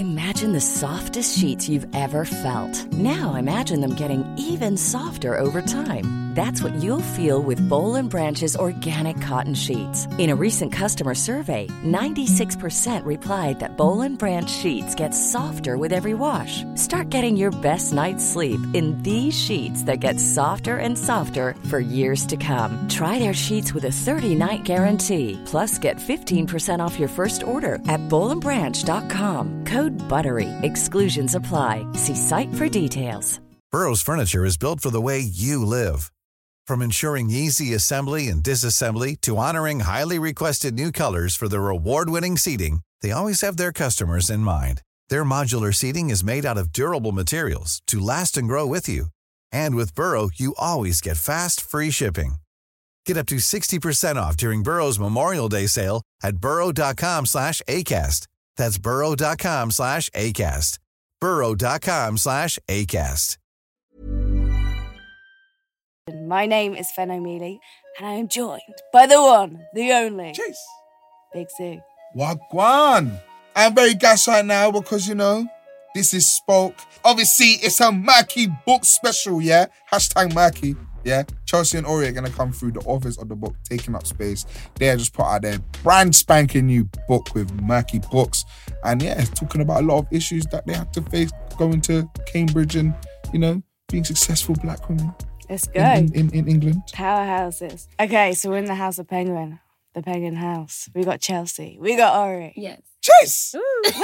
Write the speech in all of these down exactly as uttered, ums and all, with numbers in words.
Imagine the softest sheets you've ever felt. Now imagine them getting even softer over time. That's what you'll feel with Boll and Branch's organic cotton sheets. In a recent customer survey, ninety-six percent replied that Boll and Branch sheets get softer with every wash. Start getting your best night's sleep in these sheets that get softer and softer for years to come. Try their sheets with a thirty-night guarantee. Plus, get fifteen percent off your first order at boll and branch dot com. Code BUTTERY. Exclusions apply. See site for details. Burrow's furniture is built for the way you live. From ensuring easy assembly and disassembly to honoring highly requested new colors for their award-winning seating, they always have their customers in mind. Their modular seating is made out of durable materials to last and grow with you. And with Burrow, you always get fast, free shipping. Get up to sixty percent off during Burrow's Memorial Day sale at burrow.com slash ACAST. That's burrow.com slash ACAST. burrow.com slash ACAST. My name is Fen O'Mealy, and I am joined by the one, the only, Chase. Big Sue. Wagwan. I'm very gassed right now because, you know, this is Spoke. Obviously, it's a Murky book special, yeah? Hashtag Murky, yeah? Chelsea and Ori are going to come through, the authors of the book, Taking Up Space. They have just put out their brand spanking new book with Murky Books. And yeah, it's talking about a lot of issues that they had to face going to Cambridge and, you know, being successful black women. Let's go. In, in, in England. Powerhouses. Okay, so we're in the House of Penguin. The Penguin House. We got Chelsea. We got Ori. Yes. Chase!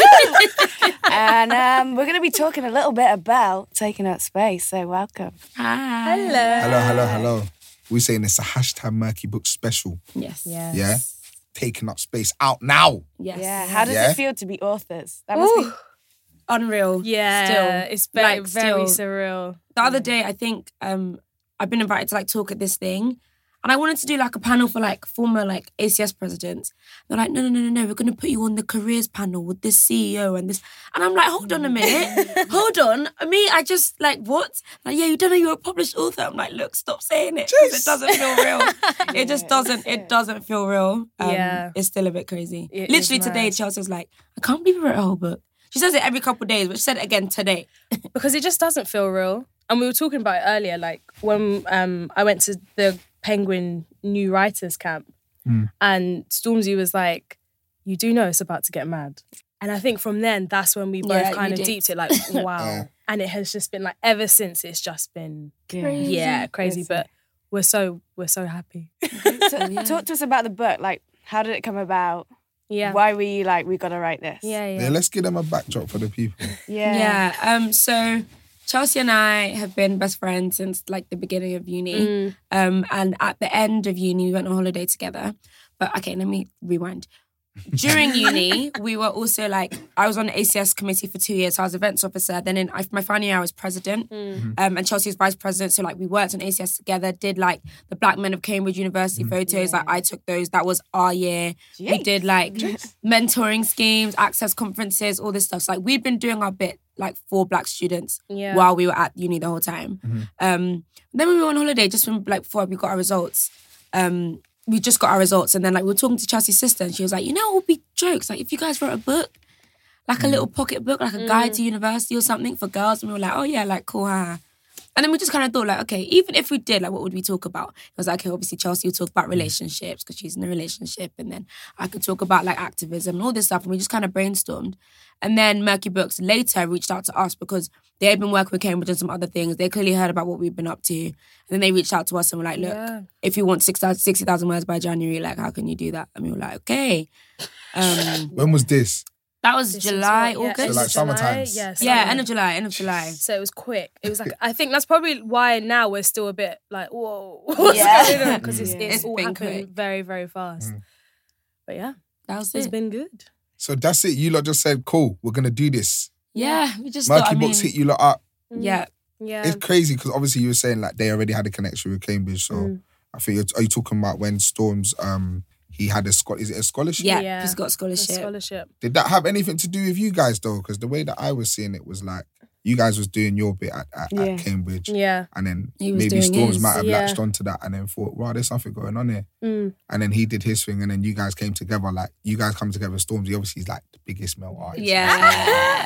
And um, we're going to be talking a little bit about taking up space, so welcome. Hi. Hello. Hello, hello, hello. We're saying it's a hashtag Murky Book special. Yes. Yes. Yeah? Taking Up Space out now. Yes. Yeah. How does Yeah. it feel to be authors? That must be... Unreal. Yeah, Still. it's very, Like, very still. surreal. The other day, I think um, I've been invited to like talk at this thing, and I wanted to do like a panel for like former like A C S presidents. They're like, no, no, no, no, no, we're going to put you on the careers panel with this C E O and this. And I'm like, hold on a minute, hold on. Me, I just like, what? Like, yeah, you don't know you're a published author. I'm like, look, stop saying it because it doesn't feel real. It just doesn't. It doesn't feel real. Um, Yeah. it's still a bit crazy. It is Literally today, mad. Chelsea was like, I can't believe you wrote a whole book. She says it every couple of days, but she said it again today. Because it just doesn't feel real. And we were talking about it earlier, like when um, I went to the Penguin New Writers Camp Mm. and Stormzy was like, you do know it's about to get mad. And I think from then, that's when we both Yeah, kind you of did. deeped it, like, wow. Yeah. And it has just been like, ever since, it's just been, Crazy. yeah, crazy. Crazy. But we're so, we're so happy. So, talk to us about the book. Like, how did it come about? Yeah. Why were you like, we got to write this? Yeah, yeah. Yeah, let's give them a backdrop for the people. Yeah. Yeah. Um. So Chelsea and I have been best friends since like the beginning of uni. Mm. Um. And at the end of uni, we went on holiday together. But okay, let me rewind. During uni, we were also like, I was on the A C S committee for two years. So I was events officer. Then in my final year, I was president. Mm. Um, and Chelsea was vice president. So like we worked on A C S together, did like the Black Men of Cambridge University photos. Like I took those. That was our year. We Jeez. did like mentoring schemes, access conferences, all this stuff. So like we'd been doing our bit like for black students Yeah. while we were at uni the whole time. Um, then when we were on holiday, just when like before we got our results, um, we just got our results, and then like we were talking to Chelsea's sister, and she was like, you know, it would be jokes. Like if you guys wrote a book, like a little pocket book, like a guide to university or something for girls, and we were like, oh yeah, like cool, haha. And then we just kind of thought like, okay, even if we did, like what would we talk about? It was like, okay, obviously Chelsea would talk about relationships because she's in a relationship, and then I could talk about like activism and all this stuff, and we just kind of brainstormed. And then Murky Books later reached out to us because they had been working with Cambridge and some other things. They clearly heard about what we've been up to. And then they reached out to us and were like, look, Yeah. if you want sixty thousand words by January, like, how can you do that? And we were like, okay. Um, When was this? that was This is July, what- yeah, August. So, like, it's summer July, times. Yeah, yeah, summer. end of July, end of July. So it was quick. It was like, I think that's probably why now we're still a bit like, whoa, what's Yeah. going on? Because it's, Yeah. it's, It's all been happened quick. very, very fast. Mm. But yeah, That was it's it. been good. So that's it. You lot just said, cool, we're going to do this. Yeah, we just Murky thought, I mean, Books hit you lot up. yeah. Yeah. It's crazy because obviously you were saying like they already had a connection with Cambridge. So Mm. I think, you're, are you talking about when Storms, um, he had a, scho- is it a scholarship? Yeah, Yeah. he's got The scholarship. scholarship. Did that have anything to do with you guys though? Because the way that I was seeing it was like, you guys was doing your bit at, at, Yeah. at Cambridge. Yeah. And then He was maybe doing Storms his. might have Yeah. latched onto that and then thought, wow, there's something going on here. Mm. And then he did his thing and then you guys came together. Like, you guys come together. Stormzy obviously is like the biggest male artist. Yeah.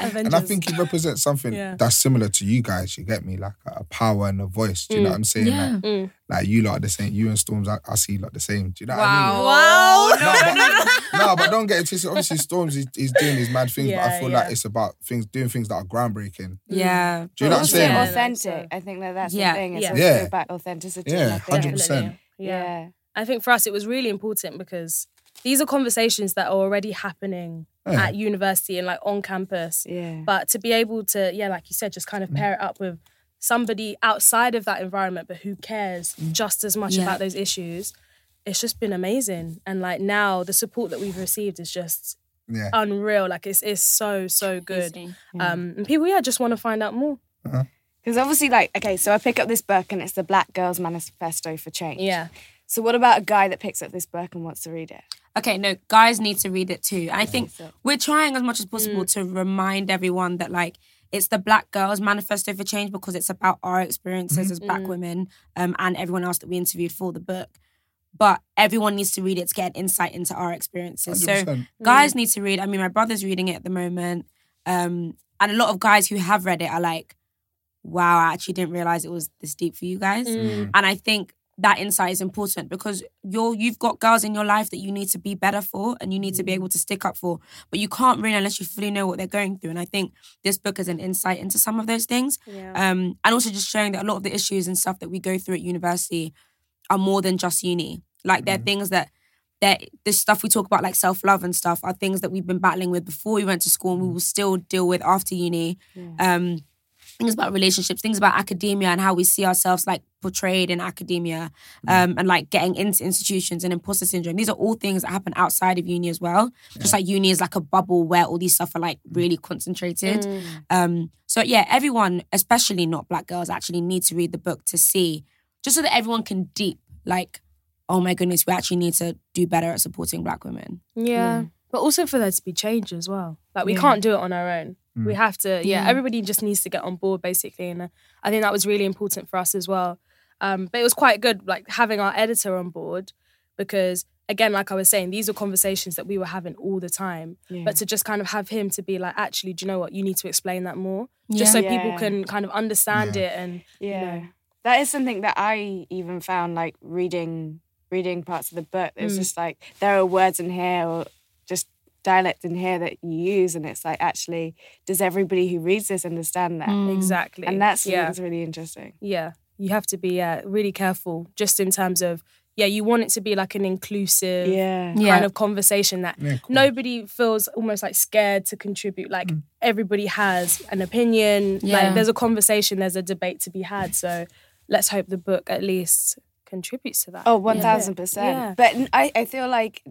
Yeah. And I think he represents something Yeah. that's similar to you guys. You get me, like a power and a voice. Do you know what I'm saying? Yeah. Like, Mm. like you lot are the same. You and Storms, I, I see you lot the same. Do you know Wow. what I mean? No, but, no, but don't get it twisted. Obviously, Storms is he's doing his mad things, but I Yeah, feel yeah. like it's about things, doing things that are groundbreaking. Yeah. Do you know what I'm Also saying? Yeah. authentic. so- I think that that's Yeah. the thing. It's Yeah. also Yeah. about authenticity. Yeah, and I think- one hundred percent. Yeah. Yeah. I think for us, it was really important because these are conversations that are already happening Yeah. at university and like on campus. Yeah. But to be able to, yeah, like you said, just kind of pair it up with somebody outside of that environment, but who cares just as much Yeah. about those issues, it's just been amazing. And like now, the support that we've received is just Yeah. unreal. Like it's it's so so good. Crazy. Um, and people, yeah, just want to find out more. Because obviously, like, okay, so I pick up this book and it's the Black Girls Manifesto for Change. Yeah. So what about a guy that picks up this book and wants to read it? Okay, no, guys need to read it too. I think so. we're trying as much as possible to remind everyone that, like, it's the Black Girls Manifesto for Change because it's about our experiences as Black women um, and everyone else that we interviewed for the book. But everyone needs to read it to get an insight into our experiences. one hundred So percent. guys need to read. I mean, my brother's reading it at the moment. Um, and a lot of guys who have read it are like, wow, I actually didn't realize it was this deep for you guys. Mm. And I think that insight is important because you're you've got girls in your life that you need to be better for and you need to be able to stick up for, but you can't really unless you fully know what they're going through. And I think this book is an insight into some of those things, Yeah. um, and also just showing that a lot of the issues and stuff that we go through at university are more than just uni. Like they're things that that this stuff we talk about, like self-love and stuff, are things that we've been battling with before we went to school and we will still deal with after uni. Um, things about relationships, things about academia and how we see ourselves like portrayed in academia, um, and like getting into institutions and imposter syndrome. These are all things that happen outside of uni as well. Just like uni is like a bubble where all these stuff are like really concentrated. Um, so yeah, everyone, especially not Black girls, actually need to read the book to see, just so that everyone can deep like, oh my goodness, we actually need to do better at supporting Black women. Yeah. But also for there to be change as well. Like we can't do it on our own. We have to, yeah, Yeah. everybody just needs to get on board basically. And uh, I think that was really important for us as well. Um, but it was quite good, like having our editor on board because again, like I was saying, these are conversations that we were having all the time. Yeah. But to just kind of have him to be like, actually, do you know what? You need to explain that more. Just so Yeah. people Yeah. can kind of understand it and, Yeah. you know. That is something that I even found like reading reading parts of the book. It was Mm. just like there are words in here or just dialect in here that you use and it's like actually does everybody who reads this understand that? Exactly. And that's yeah. that's really interesting. Yeah, you have to be uh, really careful just in terms of, yeah, you want it to be like an inclusive Yeah. Yeah. kind of conversation that Yeah, cool. nobody feels almost like scared to contribute. Like everybody has an opinion, Yeah. like there's a conversation, there's a debate to be had. So let's hope the book at least contributes to that. Oh, one thousand percent. Yeah. But n- I, I feel like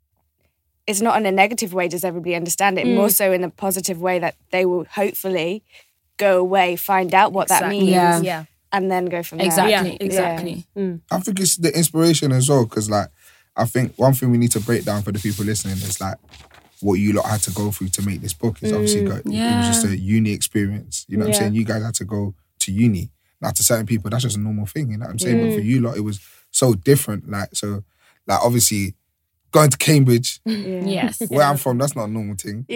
it's not in a negative way, does everybody understand it? Mm. More so in a positive way that they will hopefully go away, find out what that Exactly. means, Yeah. Yeah. and then go from there. Exactly, Yeah, exactly. I think it's the inspiration as well, because like I think one thing we need to break down for the people listening is like what you lot had to go through to make this book is obviously go, it Yeah. was just a uni experience. You know what Yeah. I'm saying? You guys had to go to uni. Now to certain people, that's just a normal thing. You know what I'm saying? But for you lot, it was so different. Like so, like obviously going to Cambridge, Yes. where I'm from, that's not a normal thing.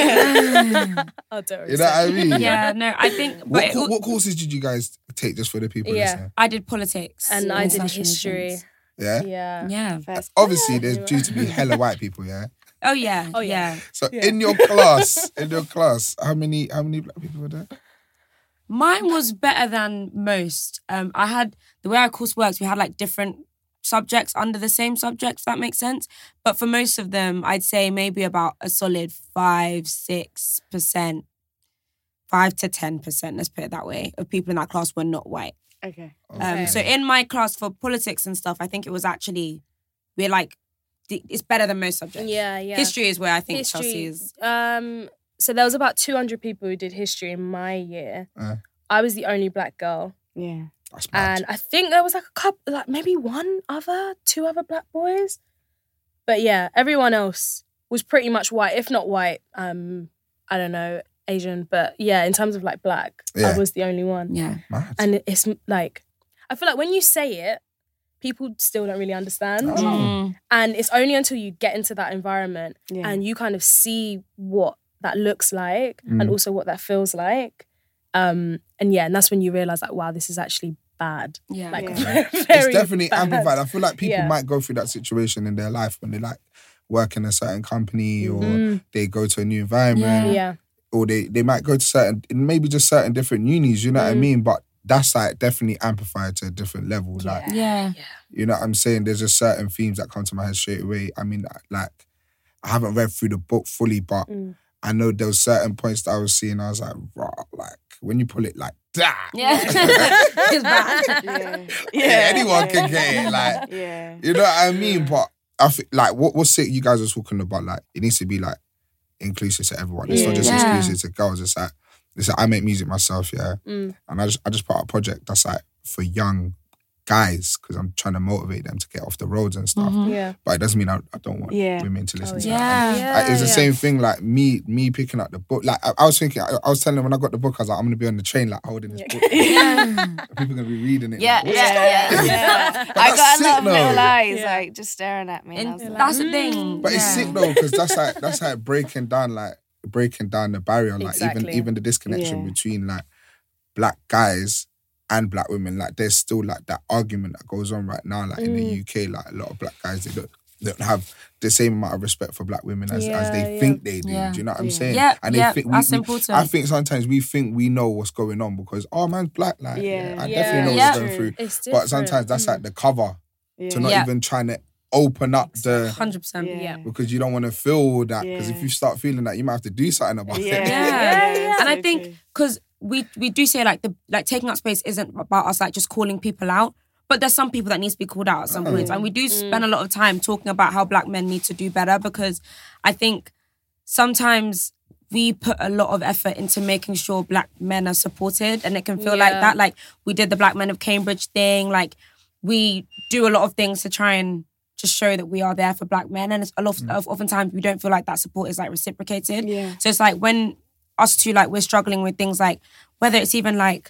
Oh, don't You know what I mean? Yeah, no, I think, but What, it- co- what courses did you guys take just for the people Yeah. listening? I did politics. And I did international history. relations. Yeah. Yeah. Yeah. First. Obviously, there's due to be hella white people. Yeah. Oh yeah. Oh, yeah. yeah. So in your class, in your class, how many how many black people were there? Mine was better than most. Um, I had the way our course works. We had like different subjects under the same subject. If that makes sense. But for most of them, I'd say maybe about a solid five, six percent, five to ten percent. Let's put it that way. Of people in that class were not white. Okay. Um, so in my class for politics and stuff, I think it was actually we're like the- it's better than most subjects. Yeah, yeah. History is where I think History, Chelsea is. Um, so there was about two hundred people who did history in my year. Uh. I was the only black girl. Yeah. That's mad. And I think there was like a couple, like maybe one other, two other black boys. But yeah, everyone else was pretty much white, if not white. Um, I don't know, Asian. But yeah, in terms of like black, Yeah. I was the only one. Yeah. Mad. And it's like, I feel like when you say it, people still don't really understand. Mm. And it's only until you get into that environment Yeah. and you kind of see what that looks like Mm. and also what that feels like. Um, and yeah, and that's when you realise like, wow, this is actually bad. Yeah. Like Yeah. very It's definitely bad. amplified. I feel like people Yeah. might go through that situation in their life when they like work in a certain company or Mm. they go to a new environment Yeah. or they, they might go to certain, maybe just certain different unis, you know what I Mm. mean? But that's like definitely amplified to a different level. Like, Yeah. you know what I'm saying? There's just certain themes that come to my head straight away. I mean, like, I haven't read through the book fully, but Mm. I know there was certain points that I was seeing, I was like, raw, like, when you pull it like that, Yeah. It's bad. Yeah. yeah, anyone can get it. Like, Yeah. you know what I mean? But I think, like, what what's sick you guys are talking about, like, it needs to be, like, inclusive to everyone. It's not just Yeah. exclusive to girls. It's like, it's like, I make music myself, yeah? Mm. And I just I just put out a project that's, like, for young guys because I'm trying to motivate them to get off the roads and stuff. Mhm. Yeah. But it doesn't mean I, I don't want Yeah. women to listen Oh, to yeah. that. Yeah. Like, it's the yeah. same thing, like, me me picking up the book. Like, I, I was thinking, I, I was telling them when I got the book, I was like, I'm going to be on the train, like, holding this book. Yeah. People are going to be reading it. Yeah, like, what's yeah, that? yeah. I that's got a lot sick, of though. little eyes, Yeah. like just staring at me. And I And was like, that's the thing. But it's yeah. sick though, because that's like that's like breaking down like breaking down the barrier, like even Exactly. even the disconnection Yeah. between like black guys and black women. Like there's still like that argument that goes on right now, like in the Mm. U K, like a lot of black guys they don't they don't have the same amount of respect for black women as, as Yeah, they yeah. think they do. Yeah. Do you know what I'm Yeah. saying? Yeah, and they yeah, think that's we, important. I think sometimes we think we know what's going on because oh man's black, like yeah, Yeah. I Yeah. definitely know Yeah. what's going through. It's But different. sometimes that's like the cover yeah. to not Yeah. even trying to open up the one hundred percent. Yeah. Yeah. because you don't want to feel that. Because if Yeah. you start feeling that, you might have to do something about Yeah. it. Yeah. Yeah. And I So think true. because we we do say like the like taking up space isn't about us like just calling people out, but there's some people that needs to be called out at some points, and we do spend a lot of time talking about how black men need to do better because I think sometimes we put a lot of effort into making sure black men are supported, and it can feel like Yeah. that. Like we did the Black Men of Cambridge thing, like we do a lot of things to try and just show that we are there for black men, and it's a lot of oftentimes we don't feel like that support is like reciprocated. Yeah. So it's like when us two like we're struggling with things like whether it's even like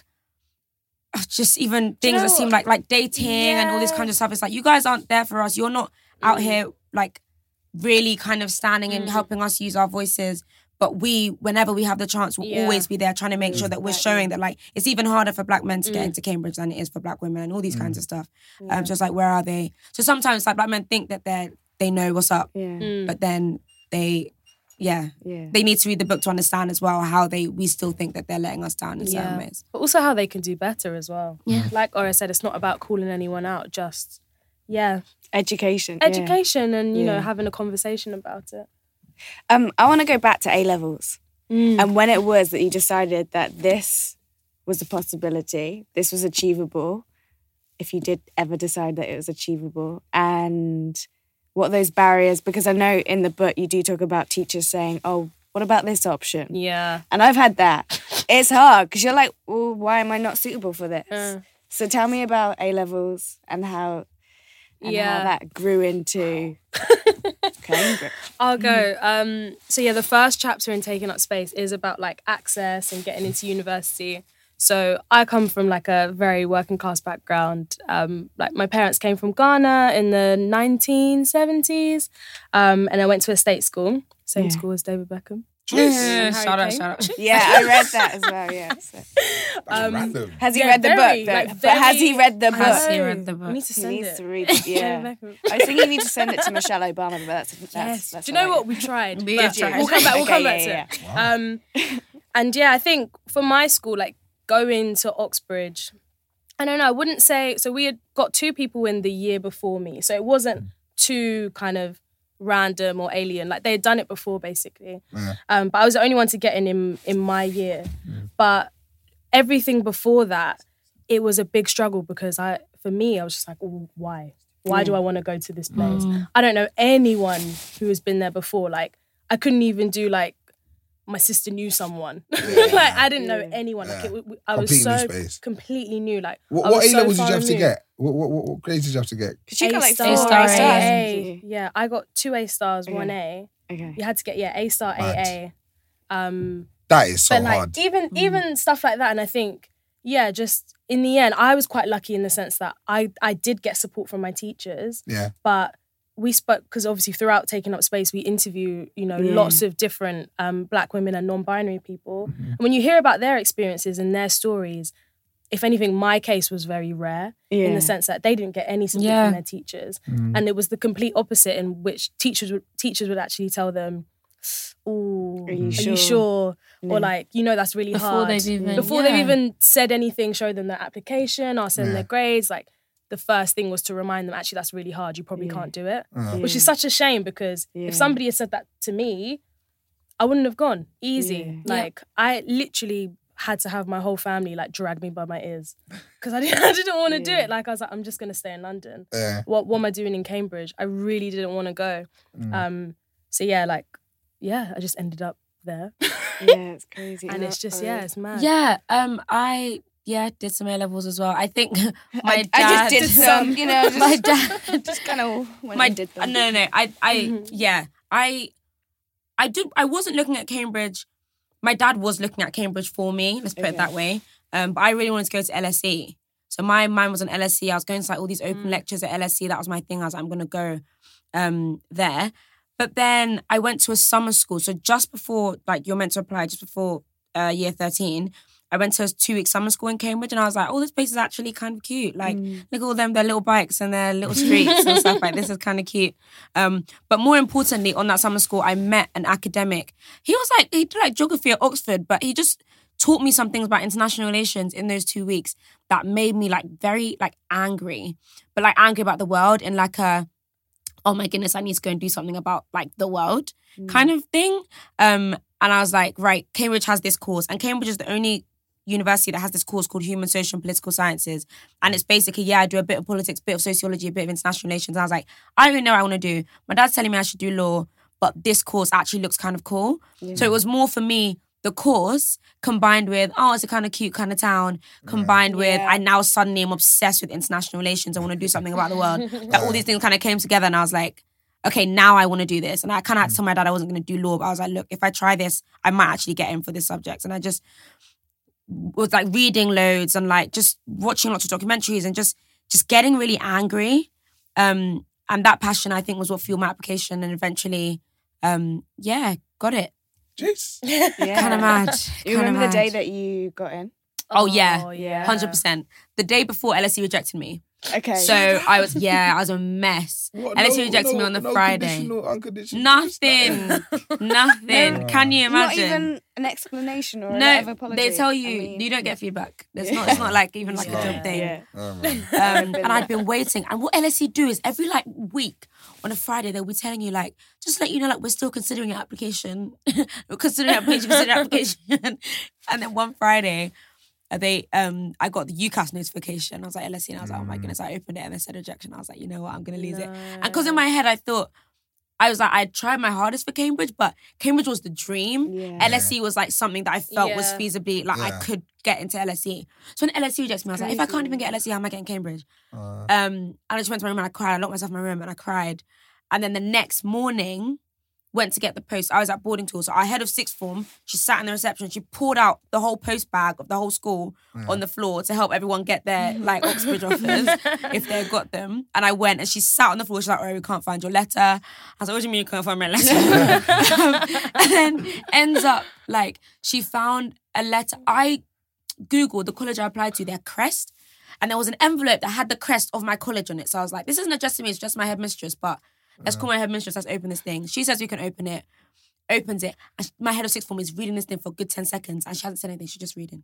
uh, just even things know that seem what? like like dating and all this kind of stuff. It's like you guys aren't there for us. You're not out here like really kind of standing and helping us use our voices. But we, whenever we have the chance, we'll Yeah. always be there trying to make sure that we're showing that like it's even harder for black men to get Mm. into Cambridge than it is for black women and all these kinds of stuff. Um, just like where are they? So sometimes like black men think that they they know what's up, Yeah. Mm. but then they, yeah, Yeah. they need to read the book to understand as well how they we still think that they're letting us down in certain Yeah. ways. But also how they can do better as well. Yeah. Like Ora said, it's not about calling anyone out, just, yeah, Education. yeah. education and, you know, Yeah. having a conversation about it. Um, I want to go back to A levels Mm. and when it was that you decided that this was a possibility, this was achievable, if you did ever decide that it was achievable, and what those barriers, because I know in the book you do talk about teachers saying, oh, what about this option? Yeah. And I've had that. It's hard because you're like, well, why am I not suitable for this? Uh. So tell me about A levels and how, and Yeah. how that grew into Cambridge. I'll go. Um, so yeah, the first chapter in Taking Up Space is about like access and getting into university. So I come from like a very working class background. Um, like my parents came from Ghana in the nineteen seventies, um, and I went to a state school, same Yeah. school as David Beckham. Yeah, Harry shout out, Kane. shout out. Yeah, I read that as well, yeah. So. That's Um, random. Has he Yeah, read the very, book though? like, but has he very- read the book? Has he read the I book? need to He send needs it. to read it, yeah. David Beckham. I think you need to send it to Michelle Obama, but that's, that's, Yes. that's Do you know all what? We tried. We but have tried. We'll come back. We'll Okay, come back yeah, to yeah, it. Um, and yeah, I think for my school, like going to Oxbridge, I don't know. I wouldn't say so. We had got two people in the year before me, so it wasn't too kind of random or alien. Like they had done it before, basically. Yeah. Um, but I was the only one to get in in, in my year. But everything before that, it was a big struggle because I, for me, I was just like, oh, why? Why do I want to go to this place? I don't know anyone who has been there before. Like I couldn't even do like my sister knew someone. like I didn't know anyone. Like Yeah. it, it- I was Completely so space. completely new. Like What, I what was A so levels did far you have to removed. get? What, what, what, what grades did you have to get? Because you got like A-star, four A-star, A stars. A. Yeah, I got two A stars, one A. Okay. You had to get yeah A star, A Mad. A. Um, That is so but like hard. even even stuff like that, and I think yeah, just in the end, I was quite lucky in the sense that I I did get support from my teachers, Yeah. but we spoke, because obviously throughout Taking Up Space, we interview, you know, Yeah. lots of different um, Black women and non-binary people. Mm-hmm. And when you hear about their experiences and their stories, if anything, my case was very rare Yeah. in the sense that they didn't get any support Yeah. from their teachers. Mm. And it was the complete opposite, in which teachers would, teachers would actually tell them, "Oh, Are you are sure?" you sure?" Yeah. Or like, you know, that's really Before hard. they've even- Before yeah. they've even said anything, show them their application, ask them Yeah. their grades, like the first thing was to remind them, actually, that's really hard. You probably Yeah. can't do it. Uh, Which is such a shame, because Yeah. if somebody had said that to me, I wouldn't have gone. Easy. Yeah. Like, I literally had to have my whole family like drag me by my ears because I didn't, I didn't want to do Yeah. it. Like, I was like, I'm just going to stay in London. yeah. What, what am I doing in Cambridge? I really didn't want to go. Mm. Um, so yeah, like, yeah, I just ended up there. Yeah, it's crazy. And it's just, yeah, it's mad. Yeah, um, I yeah did some A levels as well. I think my I, dad. I just did some, you know, just, my dad. just kind of went my and did them. no, no, no. I, I, yeah, I, I did. I wasn't looking at Cambridge. My dad was looking at Cambridge for me. Let's put Okay. it that way. Um, but I really wanted to go to L S E. So my mind was on L S E. I was going to like all these open Mm. lectures at L S E. That was my thing. I was like, I'm gonna go um there. But then I went to a summer school. So just before, like, you're meant to apply, just before uh, year thirteen, I went to a two-week summer school in Cambridge, and I was like, oh, this place is actually kind of cute. Like, Mm. look at all them, their little bikes and their little streets and stuff like this is kind of cute. Um, but more importantly, on that summer school, I met an academic. He was like, he did like geography at Oxford, but he just taught me some things about international relations in those two weeks that made me like very like angry, but like angry about the world in like a, oh my goodness, I need to go and do something about like the world kind of thing. Um, and I was like, right, Cambridge has this course, and Cambridge is the only university that has this course called Human, Social and Political Sciences. And it's basically, yeah, I do a bit of politics, a bit of sociology, a bit of international relations. And I was like, I don't really know what I want to do. My dad's telling me I should do law, but this course actually looks kind of cool. So it was more for me, the course combined with, oh, it's a kind of cute kind of town, combined with, Yeah. I now suddenly am obsessed with international relations. I want to do something about the world. That all these things kind of came together, and I was like, okay, now I want to do this. And I kind of had to tell my dad I wasn't going to do law, but I was like, look, if I try this, I might actually get in for this subject. And I just was like reading loads and like just watching lots of documentaries and just just getting really angry. Um, and that passion, I think, was what fueled my application. And eventually, um, yeah, got it. Jeez. Yeah. Kind of mad. You Kinda remember the day mad. that you got in? Oh, yeah. Oh, yeah. one hundred percent. The day before L S E rejected me. Okay. So I was, yeah, I was a mess. What? L S E No- rejected no- me on the no Friday. conditional, unconditional, Nothing. Nothing. No. Can you not imagine? even an explanation or a letter of No, apology. they tell you I mean, you don't get feedback. It's not. It's not like even like a Yeah. job thing. Yeah. Oh, man. Um, been and I'd there. been waiting. And what L S E do is every like week on a Friday they'll be telling you like, just let you know like we're still considering your application, we're considering your application, considering your application. And then one Friday, uh, they um I got the UCAS notification. I was like L S E, and I was like, oh my goodness. I opened it and they said rejection. I was like, you know what, I'm gonna lose it. And because in my head I thought, I was like, I tried my hardest for Cambridge, but Cambridge was the dream. Yeah. L S E was like something that I felt was Yeah. feasibly, like I Yeah. could get into L S E. So when L S E rejects me, I was like, if I can't even get L S E, how am I getting Cambridge? Uh, Um, and I just went to my room and I cried. I locked myself in my room and I cried. And then the next morning, went to get the post. I was at boarding tour. So our head of sixth form, she sat in the reception. She poured out the whole post bag of the whole school on the floor to help everyone get their like Oxbridge offers if they got them. And I went and she sat on the floor. She's like, oh, we can't find your letter. I was like, what do you mean you can't find my letter? um, and then ends up like she found a letter. I Googled the college I applied to, their crest. And there was an envelope that had the crest of my college on it. So I was like, this isn't addressed to me, it's just my headmistress. But let's call my headmistress, let's open this thing. She says we can open it, opens it. And my head of sixth form is reading this thing for a good ten seconds. And she hasn't said anything, she's just reading.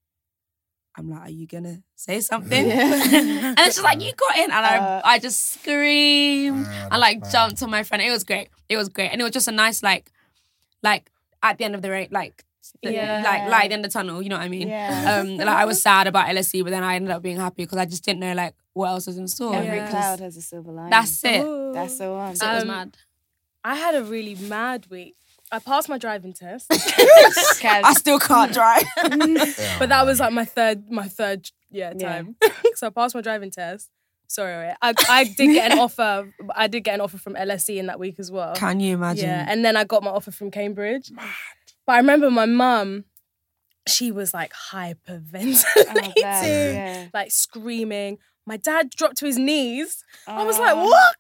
I'm like, are you going to say something? and then she's like, you got in. And I, Uh, I just screamed. Yeah, I like that's jumped on my friend. It was great. It was great. And it was just a nice, like, like at the end of the race, like, the- Yeah. like light in the tunnel, you know what I mean? Yeah. Um, like I was sad about L S E, but then I ended up being happy because I just didn't know like what else was in store. Every Yeah. cloud has a silver lining. That's it. Ooh. That's the one. So it was Um, mad. I had a really mad week. I passed my driving test, Kaz, I still can't drive. yeah, but that was like my third, my third, yeah, Yeah. time. So I passed my driving test. Sorry, I, I did get an offer. I did get an offer from L S E in that week as well. Can you imagine? Yeah, and then I got my offer from Cambridge. But I remember my mum, she was like hyperventilating, Oh, bless, yeah. like screaming. my dad dropped to his knees. Uh, I was like, what?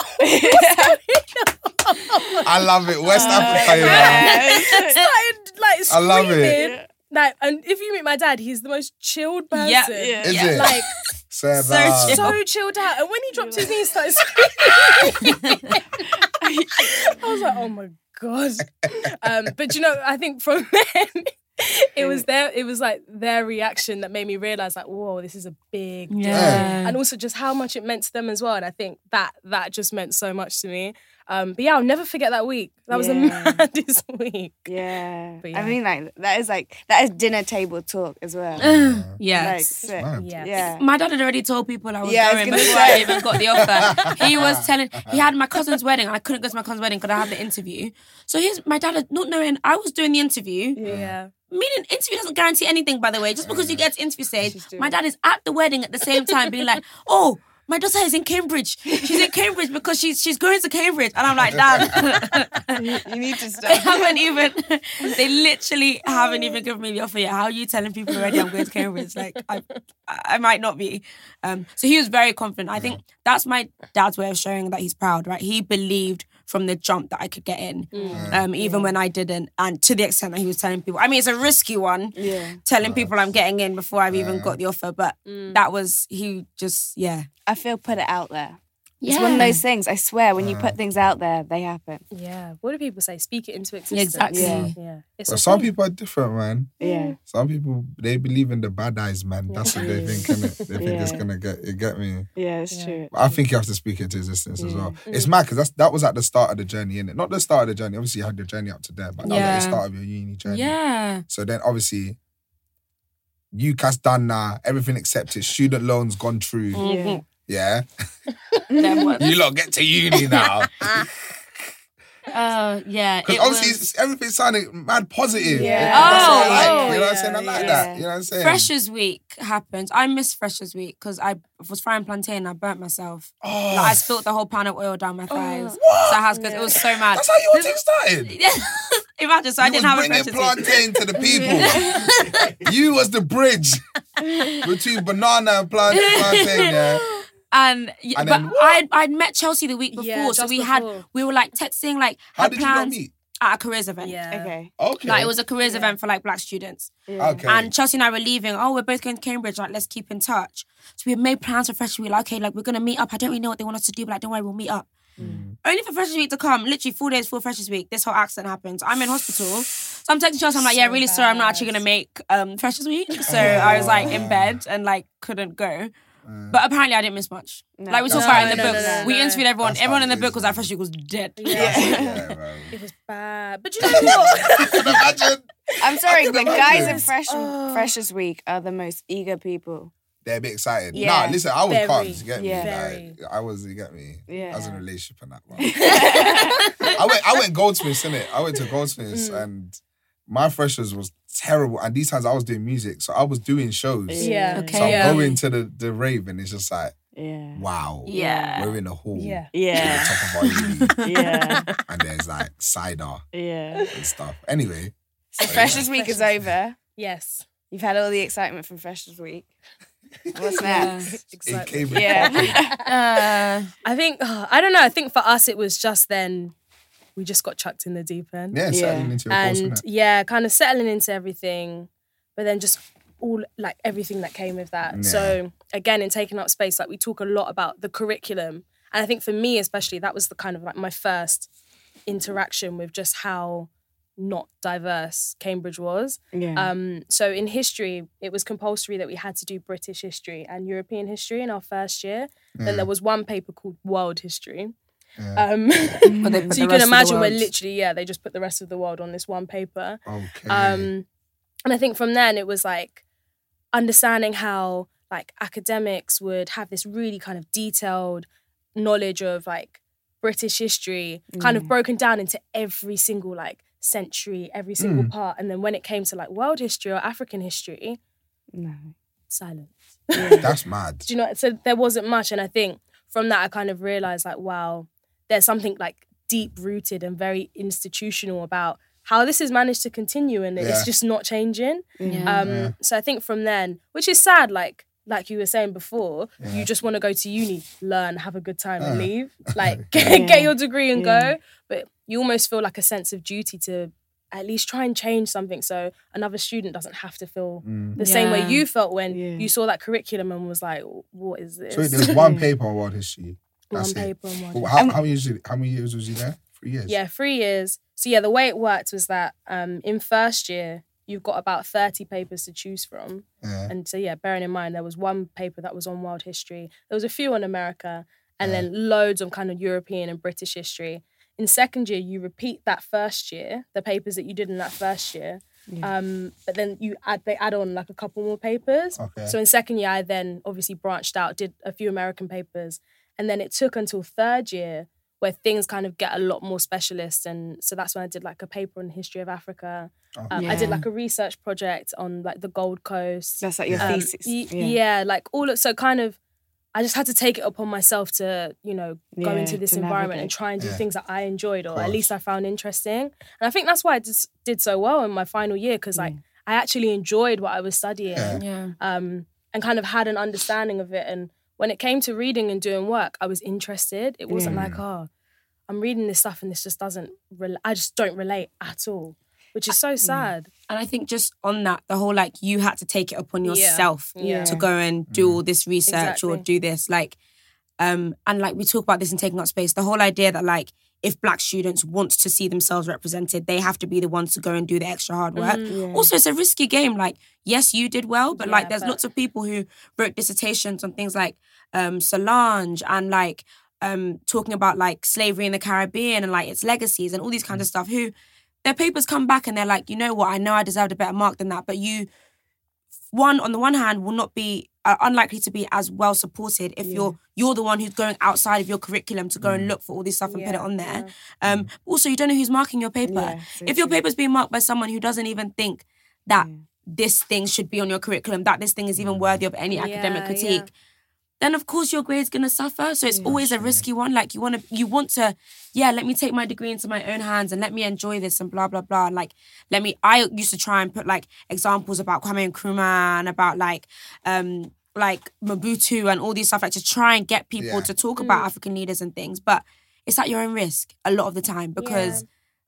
I love it. West Uh, Africa, you know. yes. Started like I love screaming. it. Like, and if you meet my dad, he's the most chilled person. Yeah. Yeah. Is Yeah. it? Like, Say So that. chill. so chilled out. And when he dropped his knees, started screaming. I was like, oh my God. Um, but you know, I think from then, it was their, it was like their reaction that made me realise like, whoa, this is a big deal. Yeah. And also just how much it meant to them as well. And I think that that just meant so much to me. Um, but yeah, I'll never forget that week. That was the Yeah. maddest week. Yeah. But I yeah. mean, like, that is like, that is dinner table talk as well. Like, Yes. sick. Mad. Yeah. Yeah. My dad had already told people I was Yeah, I was going gonna before I say. even got the offer. He was telling, he had my cousin's wedding and I couldn't go to my cousin's wedding because I had the interview. So he's, my dad had not knowing I was doing the interview. Yeah. Meaning interview doesn't guarantee anything, by the way. Just because you get to interview stage, She's doing my it. dad is at the wedding at the same time being like, oh, my daughter is in Cambridge. She's in Cambridge because she's she's going to Cambridge. And I'm like, Dad, You need to they stop. haven't even, they literally haven't even given me the offer yet. How are you telling people already I'm going to Cambridge? Like, I I might not be. Um, so he was very confident. I think that's my dad's way of showing that he's proud, right? He believed from the jump that I could get in, um, even when I didn't. And to the extent that he was telling people, I mean, it's a risky one, Yeah. telling people I'm getting in before I've even got the offer. But that was, he just, yeah. I feel put it out there. Yeah. It's one of those things, I swear, when you put things out there, they happen. Yeah. What do people say? Speak it into existence. Exactly. Yeah. Yeah. It's But a some thing. people are different, man. Yeah. Some people, they believe in the bad eyes, man. That's what they think, innit? They think it's Yeah. going to get, you get me? Yeah, it's Yeah. true. But I think you have to speak it to existence as well. It's mad because that was at the start of the journey, innit? Not the start of the journey. Obviously, you had your journey up to there, but that was Yeah. at the start of your uni journey. Yeah. So then, obviously, UCAS done now. Everything accepted. Student loans gone through. Yeah. Yeah. Then what? You lot get to uni now. Uh, yeah. Because it obviously, was- it's, everything sounded mad positive. Yeah. That's what I Oh, like. oh, you know what I'm yeah, saying? I like yeah. that. You know what I'm saying? Freshers Week happened. I missed Freshers Week because I was frying plantain and I burnt myself. Oh, Like, I spilt the whole pan of oil down my thighs. Oh. So I had because it was so mad. that's how your thing started. Imagine, so I You didn't was have a bringing Freshers Week. plantain to the people. You was the bridge between banana and plant- plantain, yeah. And, y- And but then- I'd, I'd met Chelsea the week before, Yeah, so just we had before. we were like texting, like How had did you not plans meet? at a careers event. Yeah. Okay. Okay. Like it was a careers event for like black students. Yeah. Okay. And Chelsea and I were leaving. Oh, we're both going to Cambridge. Like, let's keep in touch. So we had made plans for Freshers Week. Like, okay, like we're gonna meet up. I don't really know what they want us to do, but like, don't worry, we'll meet up. Only for Freshers Week to come. Literally four days before Freshers Week, this whole accident happens. I'm in hospital, so I'm texting Chelsea. I'm like, yeah, So really sorry, I'm not bad. actually gonna make um Freshers Week. So I was like in bed and like couldn't go. But apparently I didn't miss much. No. Like we talked That's about it in how the it book. is. No, no, we no. interviewed everyone. That's how everyone in it the book is, was man. like Freshers Week was dead. Yeah, man. It was bad. But you know what? Can you imagine? I'm sorry, can but imagine. guys in Fresh, Oh. Freshers Week are the most eager people. They're a bit excited. Yeah. Nah, listen, I was Very. calm. You get me? Yeah. Very. Like, I was. You get me? Yeah. I was in a relationship and that. Bro. I went. I went Goldsmiths, innit? I went to Goldsmiths and my freshers was terrible. And these times I was doing music, so I was doing shows. Yeah. Okay. So I'm Yeah. going to the the rave and it's just like, Yeah. wow. Yeah. We're in a hall. Yeah. At Yeah. the top of our uni, Yeah. and there's like cider Yeah. and stuff. Anyway, So Freshers Week is over. Yes. You've had all the excitement from Freshers Week. What's next? it Exactly. came in Yeah. popping. Uh, I think, I don't know, I think for us it was just then we just got chucked in the deep end. Yeah, settling Yeah. into a course, And innit? yeah, kind of settling into everything, but then just all like everything that came with that. Yeah. So again, in taking up space, like we talk a lot about the curriculum. And I think for me especially, that was the kind of like my first interaction with just how not diverse Cambridge was. Yeah. Um, so in history, it was compulsory that we had to do British history and European history in our first year. Then there was one paper called World History. Um, but they put so the you rest can of the imagine where world- literally, yeah, they just put the rest of the world on this one paper. Okay. Um, and I think from then it was like understanding how like academics would have this really kind of detailed knowledge of like British history, kind of broken down into every single like century, every single part. And then when it came to like world history or African history, No. silence. That's mad. Do you know? So there wasn't much, and I think from that I kind of realized like, wow, there's something like deep rooted and very institutional about how this has managed to continue, and Yeah. it's just not changing. Yeah. Um, Yeah. So I think from then, which is sad, like like you were saying before, Yeah. you just want to go to uni, learn, have a good time, and Uh. leave. Like get, Yeah. get your degree and Yeah. go. But you almost feel like a sense of duty to at least try and change something so another student doesn't have to feel Mm. the same way Yeah. you felt when Yeah. you saw that curriculum and was like, what is this? So there's one paper on world history. One That's it. paper and one. Well, how, how, many years, how many years was you there? Three years? Yeah, three years. So yeah, the way it worked was that um, in first year, you've got about thirty papers to choose from. Yeah. And so yeah, bearing in mind, there was one paper that was on world history. There was a few on America and Yeah. then loads on kind of European and British history. In second year, you repeat that first year, the papers that you did in that first year. Um, but then you add they add on like a couple more papers. Okay. So in second year, I then obviously branched out, did a few American papers. And then it took until third year where things kind of get a lot more specialist. And so that's when I did like a paper on the history of Africa. Um, I did Yeah. like a research project on like the Gold Coast. That's like your Um, thesis. y- yeah. yeah. like all of, so kind of, I just had to take it upon myself to, you know, go Yeah, into this to environment and navigate. try and do Yeah. things that I enjoyed or at course. least I found interesting. And I think that's why I just did so well in my final year because like I actually enjoyed what I was studying Yeah. Yeah. um, and kind of had an understanding of it. And when it came to reading and doing work, I was interested. It wasn't Yeah. like, oh, I'm reading this stuff and this just doesn't, rel- I just don't relate at all, which is so sad. And I think just on that, the whole like you had to take it upon Yeah. yourself Yeah. to go and do all this research or Exactly. do this. Like, um, and like we talk about this in Taking Up Space, the whole idea that like if black students want to see themselves represented, they have to be the ones to go and do the extra hard work. Yeah. Also, it's a risky game. Like, yes, you did well, but like Yeah, there's but- lots of people who wrote dissertations on things like um, Solange and like um, talking about like slavery in the Caribbean and like its legacies and all these kinds of stuff who their papers come back and they're like, you know what, I know I deserved a better mark than that, but you, one, on the one hand, will not be, uh, unlikely to be as well supported if you're you're the one who's going outside of your curriculum to go and look for all this stuff and put it Yeah, on there. Um, also, you don't know who's marking your paper. Yeah, so if your true. paper's being marked by someone who doesn't even think that this thing should be on your curriculum, that this thing is even worthy of any academic Yeah, critique, yeah. then of course your grade's gonna suffer. So it's always a risky one. Like you wanna you want to, yeah, let me take my degree into my own hands and let me enjoy this and blah blah blah. And like let me I used to try and put like examples about Kwame Nkrumah and about like um like Mobutu and all these stuff, like to try and get people Yeah. to talk about African leaders and things. But it's at your own risk a lot of the time because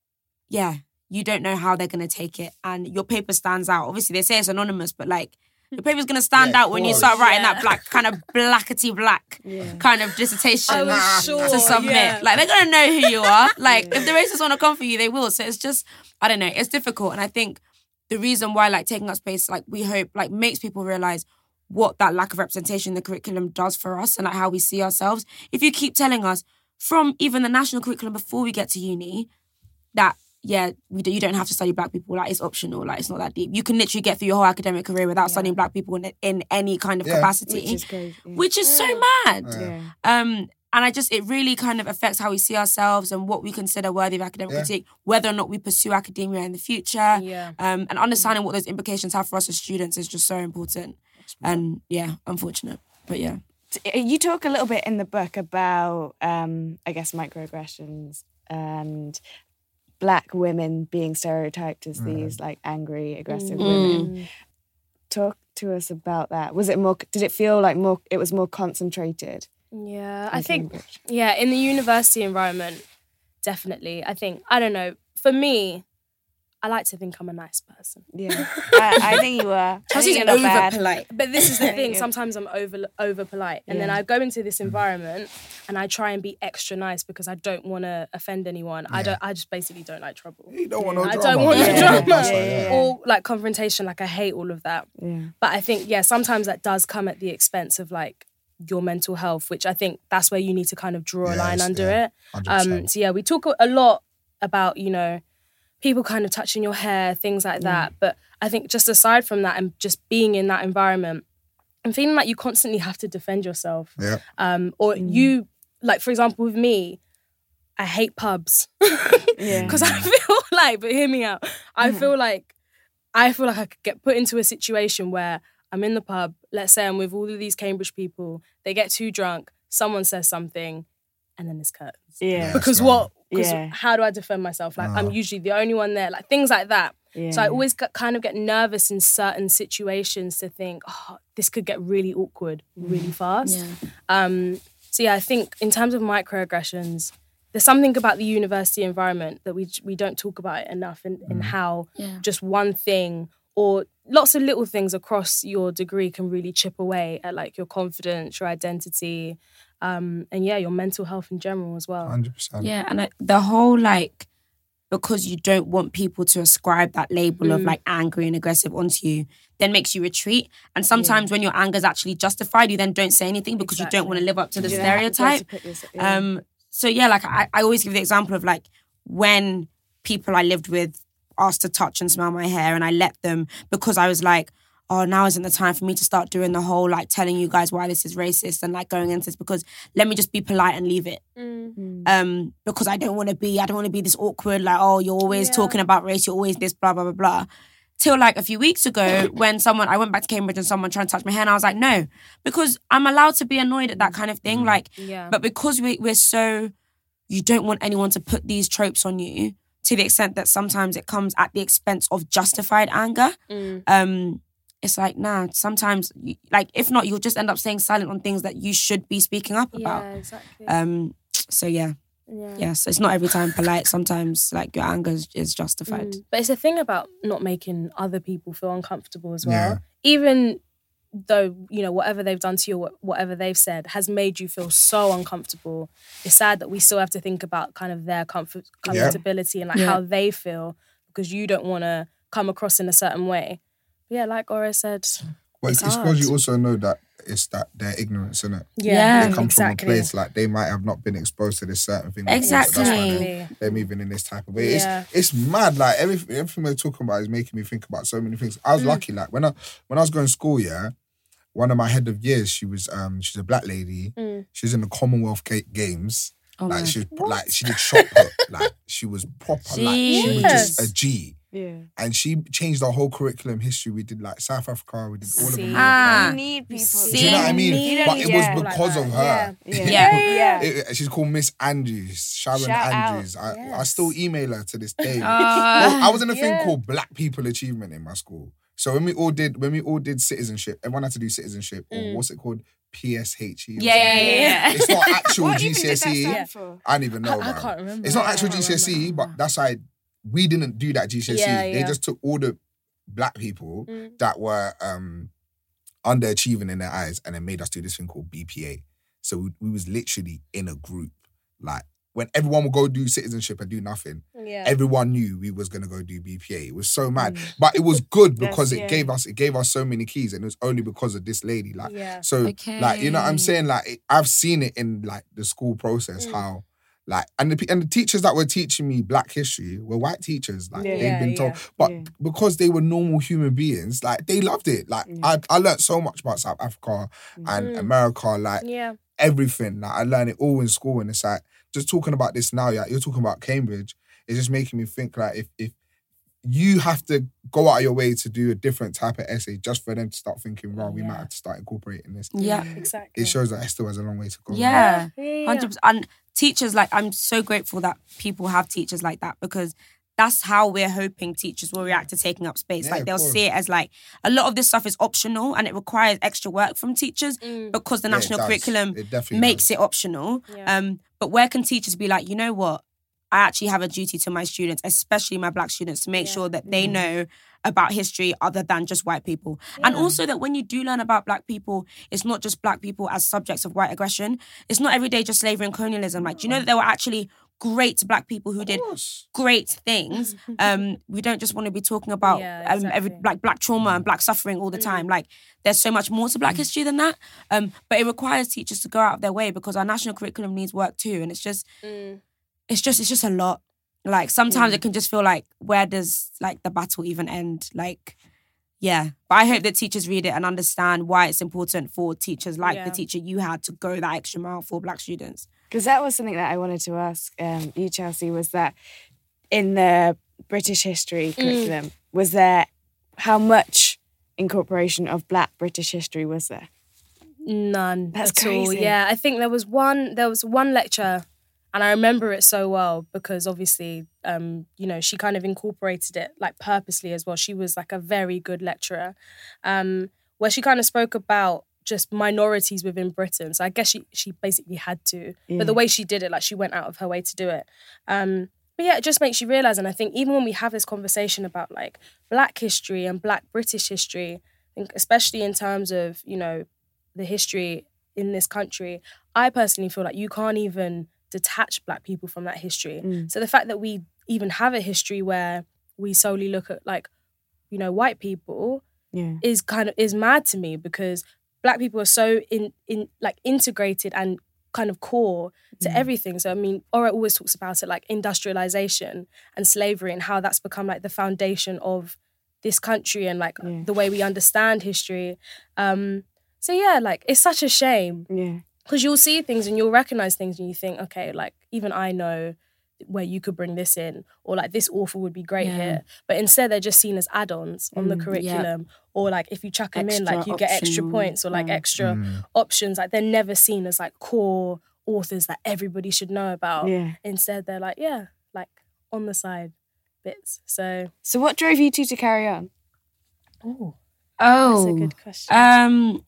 yeah, you don't know how they're gonna take it. And your paper stands out. Obviously they say it's anonymous, but like your paper's gonna stand Yeah, out when you of start course. writing Yeah. that black kind of blackety black kind of dissertation I was sure, to submit. yeah. Like they're gonna know who you are. Like if the racists want to come for you, they will. So it's just I don't know. It's difficult, and I think the reason why like Taking Up Space, like we hope, like makes people realize what that lack of representation in the curriculum does for us and like how we see ourselves. If you keep telling us from even the national curriculum before we get to uni that yeah, we do, you don't have to study black people. Like it's optional. Like it's not that deep. You can literally get through your whole academic career without studying black people in, in any kind of Yeah. capacity, Which is crazy. Yeah. which is so mad. yeah. Um, and I just, it really kind of affects how we see ourselves and what we consider worthy of academic Yeah. critique, whether or not we pursue academia in the future. Yeah. Um, and understanding what those implications have for us as students is just so important. And yeah, unfortunate. But yeah. You talk a little bit in the book about, um, I guess, microaggressions and black women being stereotyped as these like angry, aggressive women. Talk to us about that. Was it more? Did it feel like more? It was more concentrated. Yeah, I in think, Cambridge? yeah, in the university environment, definitely. I think, I don't know, for me, I like to think I'm a nice person. Yeah, I, I think you are. I think you're not bad. polite. But this is the thing, Yeah. sometimes I'm over over polite. And then Yeah. I go into this environment and I try and be extra nice because I don't want to offend anyone. I don't. I just basically don't like trouble. You don't want no I drama. don't want Yeah. the drama. Yeah, yeah, yeah. Or like confrontation, like I hate all of that. Yeah. But I think, yeah, sometimes that does come at the expense of like your mental health, which I think that's where you need to kind of draw a line Yes, under yeah, it. one hundred percent. Um, so yeah, we talk a lot about, you know, people kind of touching your hair, things like that. But I think just aside from that and just being in that environment and feeling like you constantly have to defend yourself. Yeah. Um, or you, like, for example, with me, I hate pubs. Yeah. Because I feel like, but hear me out, I feel like, I feel like I could get put into a situation where I'm in the pub, let's say I'm with all of these Cambridge people, they get too drunk, someone says something, and then it's curtains. Yeah. Because right. what? Because Yeah. how do I defend myself? Like, I'm usually the only one there. Like, things like that. Yeah. So I always got, kind of get nervous in certain situations to think, oh, this could get really awkward really fast. Yeah. Um, so yeah, I think in terms of microaggressions, there's something about the university environment that we we don't talk about it enough in, in how Yeah. just one thing or lots of little things across your degree can really chip away at like your confidence, your identity, um, and yeah, your mental health in general as well. one hundred percent. Yeah, and I, the whole like, because you don't want people to ascribe that label Mm. of like angry and aggressive onto you, then makes you retreat. And sometimes when your anger is actually justified, you then don't say anything because you don't want to live up to the You don't have to stereotype. put this- yeah. Um, so yeah, like I, I always give the example of like when people I lived with asked to touch and smell my hair, and I let them because I was like, oh, now isn't the time for me to start doing the whole like telling you guys why this is racist and like going into this, because let me just be polite and leave it. Mm. Um, because I don't want to be, I don't want to be this awkward, like, oh, you're always Yeah. talking about race, you're always this, blah, blah, blah, blah. Till like a few weeks ago when someone, I went back to Cambridge and someone tried to touch my hair and I was like, no, because I'm allowed to be annoyed at that kind of thing. Like, Yeah. but because we, we're so, you don't want anyone to put these tropes on you to the extent that sometimes it comes at the expense of justified anger. Mm. Um, it's like, nah, sometimes, you, like, if not, you'll just end up staying silent on things that you should be speaking up about. Yeah, exactly. Um, so yeah, yeah. yeah. So it's not every time polite. Sometimes like your anger is, is justified. Mm. But it's a thing about not making other people feel uncomfortable as well. Yeah. Even though, you know, whatever they've done to you, or whatever they've said has made you feel so uncomfortable, it's sad that we still have to think about kind of their comfort, Yeah. comfortability and like Yeah. how they feel because you don't want to come across in a certain way. But yeah, like Ora said, But it's it's hard. because you also know that it's that their ignorance, innit? Yeah. They come exactly. from a place like they might have not been exposed to this certain thing. before, so that's why Exactly. they're, they're moving in this type of way. Yeah. It's it's mad. Like everything, everything we're talking about is making me think about so many things. I Mm. was lucky. Like when I when I was going to school, yeah, one of my head of years, she was um she's a black lady. Mm. She was in the Commonwealth Ga- Games. Oh like my. she was like she did shot put. Like she was proper. Like she was just Yes. a G. Yeah. And she changed the whole curriculum history. We did like South Africa. We did all of See. them. Ah. You need people. See? Do you know what I mean? See? But it Yeah. was because Like of that. her. Yeah. Yeah. Yeah. It- she's called Miss Andrews, Sharon Shout out. Andrews. I, I Yes. still email her to this day. Uh, Well, I was in a thing Yeah. called Black People Achievement in my school. So when we all did, when we all did citizenship, everyone had to do citizenship or Mm. what's it called, P S H E. or Yeah, yeah, something. yeah, yeah. It's not actual What even did that G C S E. stand Yeah. for? I don't even know. I, I man. can't remember. It's not I actual can't G C S E, remember. but that's why we didn't do that G C S E. Yeah, They yeah. just took all the black people Mm. that were um, underachieving in their eyes and then made us do this thing called B P A. So we, we was literally in a group. Like when everyone would go do citizenship and do nothing, Yeah. everyone knew we was gonna go do B P A. It was so mad. Mm. But it was good That's- because it yeah. gave us it gave us so many keys, and it was only because of this lady. Like Yeah. so like you know what I'm Okay. saying? Like it, I've seen it in like the school process, Mm. how like and the pe- and the teachers that were teaching me black history were white teachers. Like Yeah. they've Yeah, been told. yeah. But Yeah. because they were normal human beings, like they loved it. Like Yeah. I I learned so much about South Africa and Mm. America, like Yeah. everything. Like I learned it all in school, and it's like just talking about this now. Yeah, you're talking about Cambridge. It's just making me think like if if you have to go out of your way to do a different type of essay just for them to start thinking, "Wow, we might Yeah. have to start incorporating this." Yeah. Exactly. It shows that Esther has a long way to go. Yeah. Yeah, yeah, Hundred percent. And teachers, like, I'm so grateful that people have teachers like that, because that's how we're hoping teachers will react to taking up space. Yeah, like of they'll course. see it as like a lot of this stuff is optional and it requires extra work from teachers Mm. because the Yeah, it national does. curriculum It definitely makes does. it optional. Yeah. Um, but where can teachers be like, you know what? I actually have a duty to my students, especially my black students, to make Yeah. sure that they know about history other than just white people. And also that when you do learn about black people, it's not just black people as subjects of white aggression. It's not every day just slavery and colonialism. Like, do you know that there were actually great black people who Of did course. great things? Um, we don't just want to be talking about Yeah, um, every exactly. like black trauma and black suffering all the time. Like, there's so much more to black history than that. Um, but it requires teachers to go out of their way because our national curriculum needs work too. And it's just, Mm. it's just, it's just a lot. Like sometimes it can just feel like, where does like the battle even end? Like, yeah. But I hope that teachers read it and understand why it's important for teachers like Yeah. the teacher you had to go that extra mile for black students. Because that was something that I wanted to ask um, you, Chelsea, was that in the British history curriculum, was there, how much incorporation of Black British history was there? None That's at all. crazy. Yeah, I think there was one. There was one lecture And I remember it so well because obviously, um, you know, she kind of incorporated it like purposely as well. She was like a very good lecturer, um, where she kind of spoke about just minorities within Britain. So I guess she she basically had to. Yeah. But the way she did it, like she went out of her way to do it. Um, but yeah, it just makes you realise. And I think even when we have this conversation about like Black history and Black British history, I think especially in terms of, you know, the history in this country, I personally feel like you can't even detach Black people from that history. Mm. So the fact that we even have a history where we solely look at like, you know, white people Yeah. is kind of is mad to me because Black people are so in in like integrated and kind of core to Mm. everything. So I mean, Ora always talks about it like industrialization and slavery and how that's become like the foundation of this country and like Yeah. the way we understand history. Um, so yeah, like it's such a shame. Yeah. Because you'll see things and you'll recognize things and you think, okay, like even I know where you could bring this in, or like this author would be great Yeah. here. But instead, they're just seen as add-ons on the Mm, curriculum, or like if you chuck them in, like Extra you get extra optional, points or like yeah. extra Mm. options. Like they're never seen as like core authors that everybody should know about. Yeah. Instead, they're like, yeah, like on the side bits. So, So what drove you two to carry on? oh, Oh, that's a good question. Um,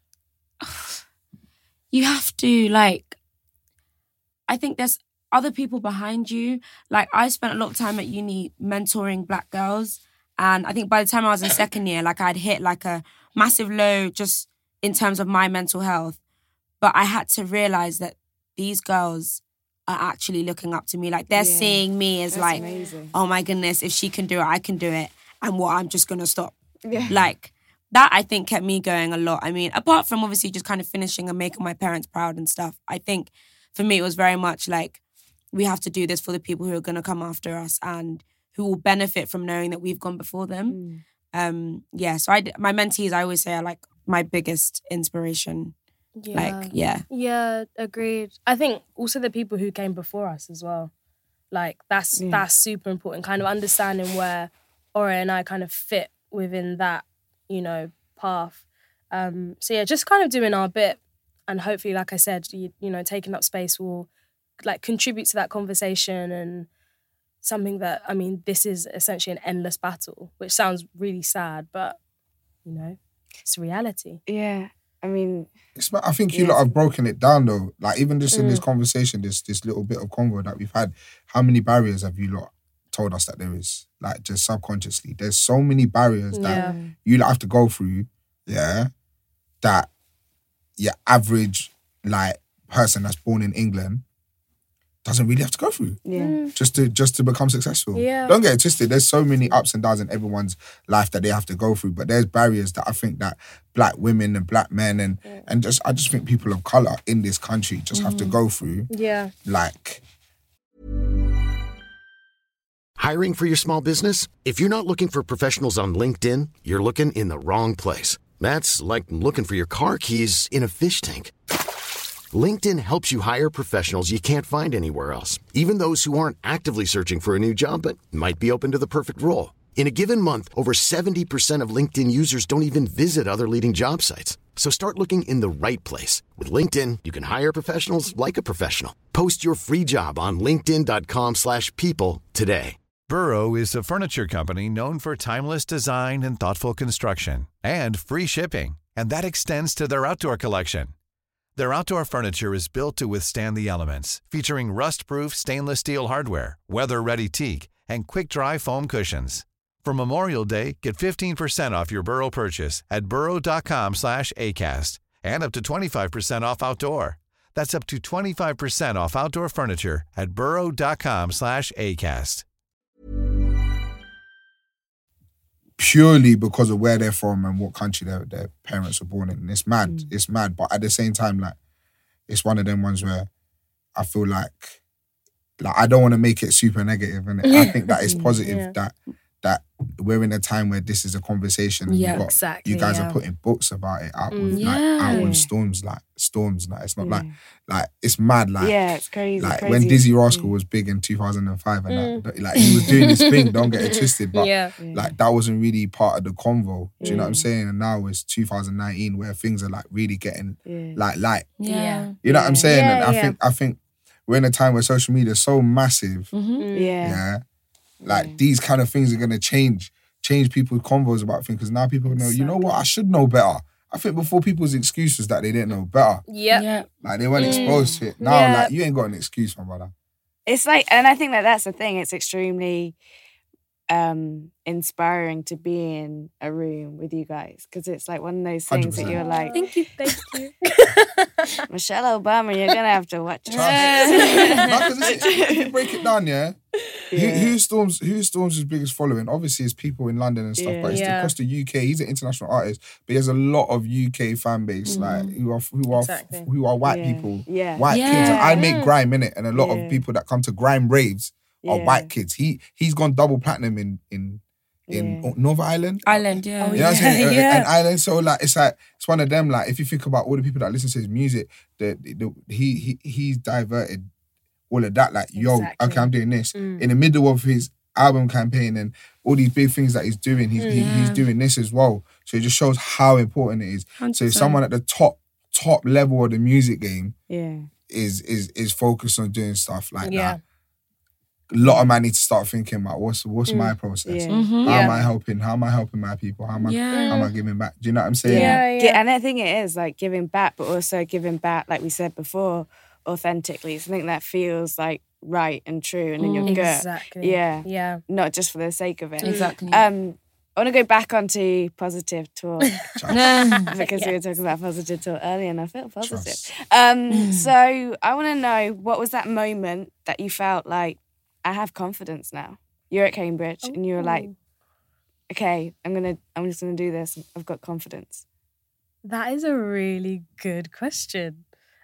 you have to like. I think there's other people behind you. Like I spent a lot of time at uni mentoring Black girls, and I think by the time I was in second year, like I'd hit like a massive low just in terms of my mental health. But I had to realize that these girls are actually looking up to me. Like they're Yeah. seeing me as That's like, amazing. oh my goodness, if she can do it, I can do it. And what, I'm just gonna stop. Yeah. Like that I think kept me going a lot. I mean, apart from obviously just kind of finishing and making my parents proud and stuff, I think for me it was very much like we have to do this for the people who are going to come after us and who will benefit from knowing that we've gone before them. Mm. Um, yeah, so I, my mentees, I always say are like my biggest inspiration. yeah. Like, yeah. Yeah, agreed. I think also the people who came before us as well. Like that's Yeah. that's super important. Kind of understanding where Ora and I kind of fit within that, you know, path. Um, so yeah, just kind of doing our bit, and hopefully, like I said, you, you know, taking up space will like contribute to that conversation and something that I mean, this is essentially an endless battle, which sounds really sad, but you know, it's reality. Yeah. I mean, It's, I think you Yeah. lot have broken it down though. Like even just in this Mm. conversation, this this little bit of convo that we've had, how many barriers have you lot told us that there is? Like just subconsciously, there's so many barriers that Yeah. you lot have to go through. Yeah, that your average like person that's born in England doesn't really have to go through yeah. just to just to become successful. Yeah. Don't get it twisted. There's so many ups and downs in everyone's life that they have to go through, but there's barriers that I think that Black women and Black men and and just I just think people of color in this country just have to go through. Yeah. Like Hiring for your small business? If you're not looking for professionals on LinkedIn, you're looking in the wrong place. That's like looking for your car keys in a fish tank. LinkedIn helps you hire professionals you can't find anywhere else, even those who aren't actively searching for a new job but might be open to the perfect role. In a given month, over seventy percent of LinkedIn users don't even visit other leading job sites. So start looking in the right place. With LinkedIn, you can hire professionals like a professional. Post your free job on linkedin.com slash people today. Burrow is a furniture company known for timeless design and thoughtful construction and free shipping, and that extends to their outdoor collection. Their outdoor furniture is built to withstand the elements, featuring rust-proof stainless steel hardware, weather-ready teak, and quick-dry foam cushions. For Memorial Day, get fifteen percent off your Burrow purchase at burrow.com slash ACAST and up to twenty-five percent off outdoor. That's up to twenty-five percent off outdoor furniture at burrow.com slash ACAST. purely because of where they're from and what country their their parents were born in. And it's mad. Mm. It's mad. But at the same time, like, it's one of them ones where I feel like, like I don't want to make it super negative. And I think that it's positive Yeah. that that we're in a time where this is a conversation. And Yeah, you've got, exactly, you guys yeah. are putting books about it out with Mm. like Yeah. out Yeah. with storms, like storms. Like it's not Yeah. like like it's mad. Like yeah, it's crazy. like crazy. when Dizzy Rascal Yeah. was big in two thousand five and that, like he was doing his thing, don't get it twisted, but Yeah. Yeah. like that wasn't really part of the convo. Do you know what I'm Yeah. saying? And now it's two thousand nineteen where things are like really getting Yeah. like light. Yeah. You know what I'm saying? Yeah, and I yeah. think I think we're in a time where social media is so massive. Mm-hmm. Yeah. Yeah. Like Yeah. these kind of things are gonna change, change people's convos about things because now people know, you know what, I should know better. I think before people's excuse was that they didn't know better. Yep. Yeah. Like they weren't Mm. exposed to it. Now, Yeah. like you ain't got an excuse, my brother. It's like, and I think that that's the thing. It's extremely um, inspiring to be in a room with you guys because it's like one of those things that one hundred percent. you're like, Thank you. Thank you. Michelle Obama, you're gonna have to watch Trust. this. No, 'cause it's- if you break it down, yeah, Who, who storms who storms his biggest following? Obviously, it's people in London and stuff, Yeah. but it's Yeah. across the U K. He's an international artist, but he has a lot of U K fan base, like who are who are Exactly. who are white Yeah. people, Yeah. white Yeah. kids. And I make grime in it, and a lot Yeah. of people that come to grime raves are Yeah. white kids. He he's gone double platinum in in in Yeah. Northern Ireland. Island, yeah. Oh, You know what I'm saying? Yeah, Uh, yeah. An island. So like it's like it's one of them. Like if you think about all the people that listen to his music, the, the, he he he's diverted all of that. Like yo, Exactly. okay, I'm doing this Mm. in the middle of his album campaign and all these big things that he's doing. He's he, he's Yeah. doing this as well. So it just shows how important it is. one hundred So if percent. someone at the top top level of the music game Yeah. is is is focused on doing stuff like Yeah. that, a lot of man need to start thinking about what's what's my process. Yeah. Mhm. How am Yeah. I helping? How am I helping my people? How am I Yeah. how am I giving back? Do you know what I'm saying? Yeah, Gi- yeah. And I think it is like giving back, but also giving back, like we said before, authentically. So I think that feels like right and true and in your gut. Exactly. Yeah. Yeah. Not just for the sake of it. Exactly. Um, I want to go back onto positive talk Nah. because we were talking about positive talk earlier and I felt positive. Trust. Um, so I want to know, what was that moment that you felt like, I have confidence now? You're at Cambridge and you were like, okay, I'm gonna, I'm just gonna do this. I've got confidence. That is a really good question.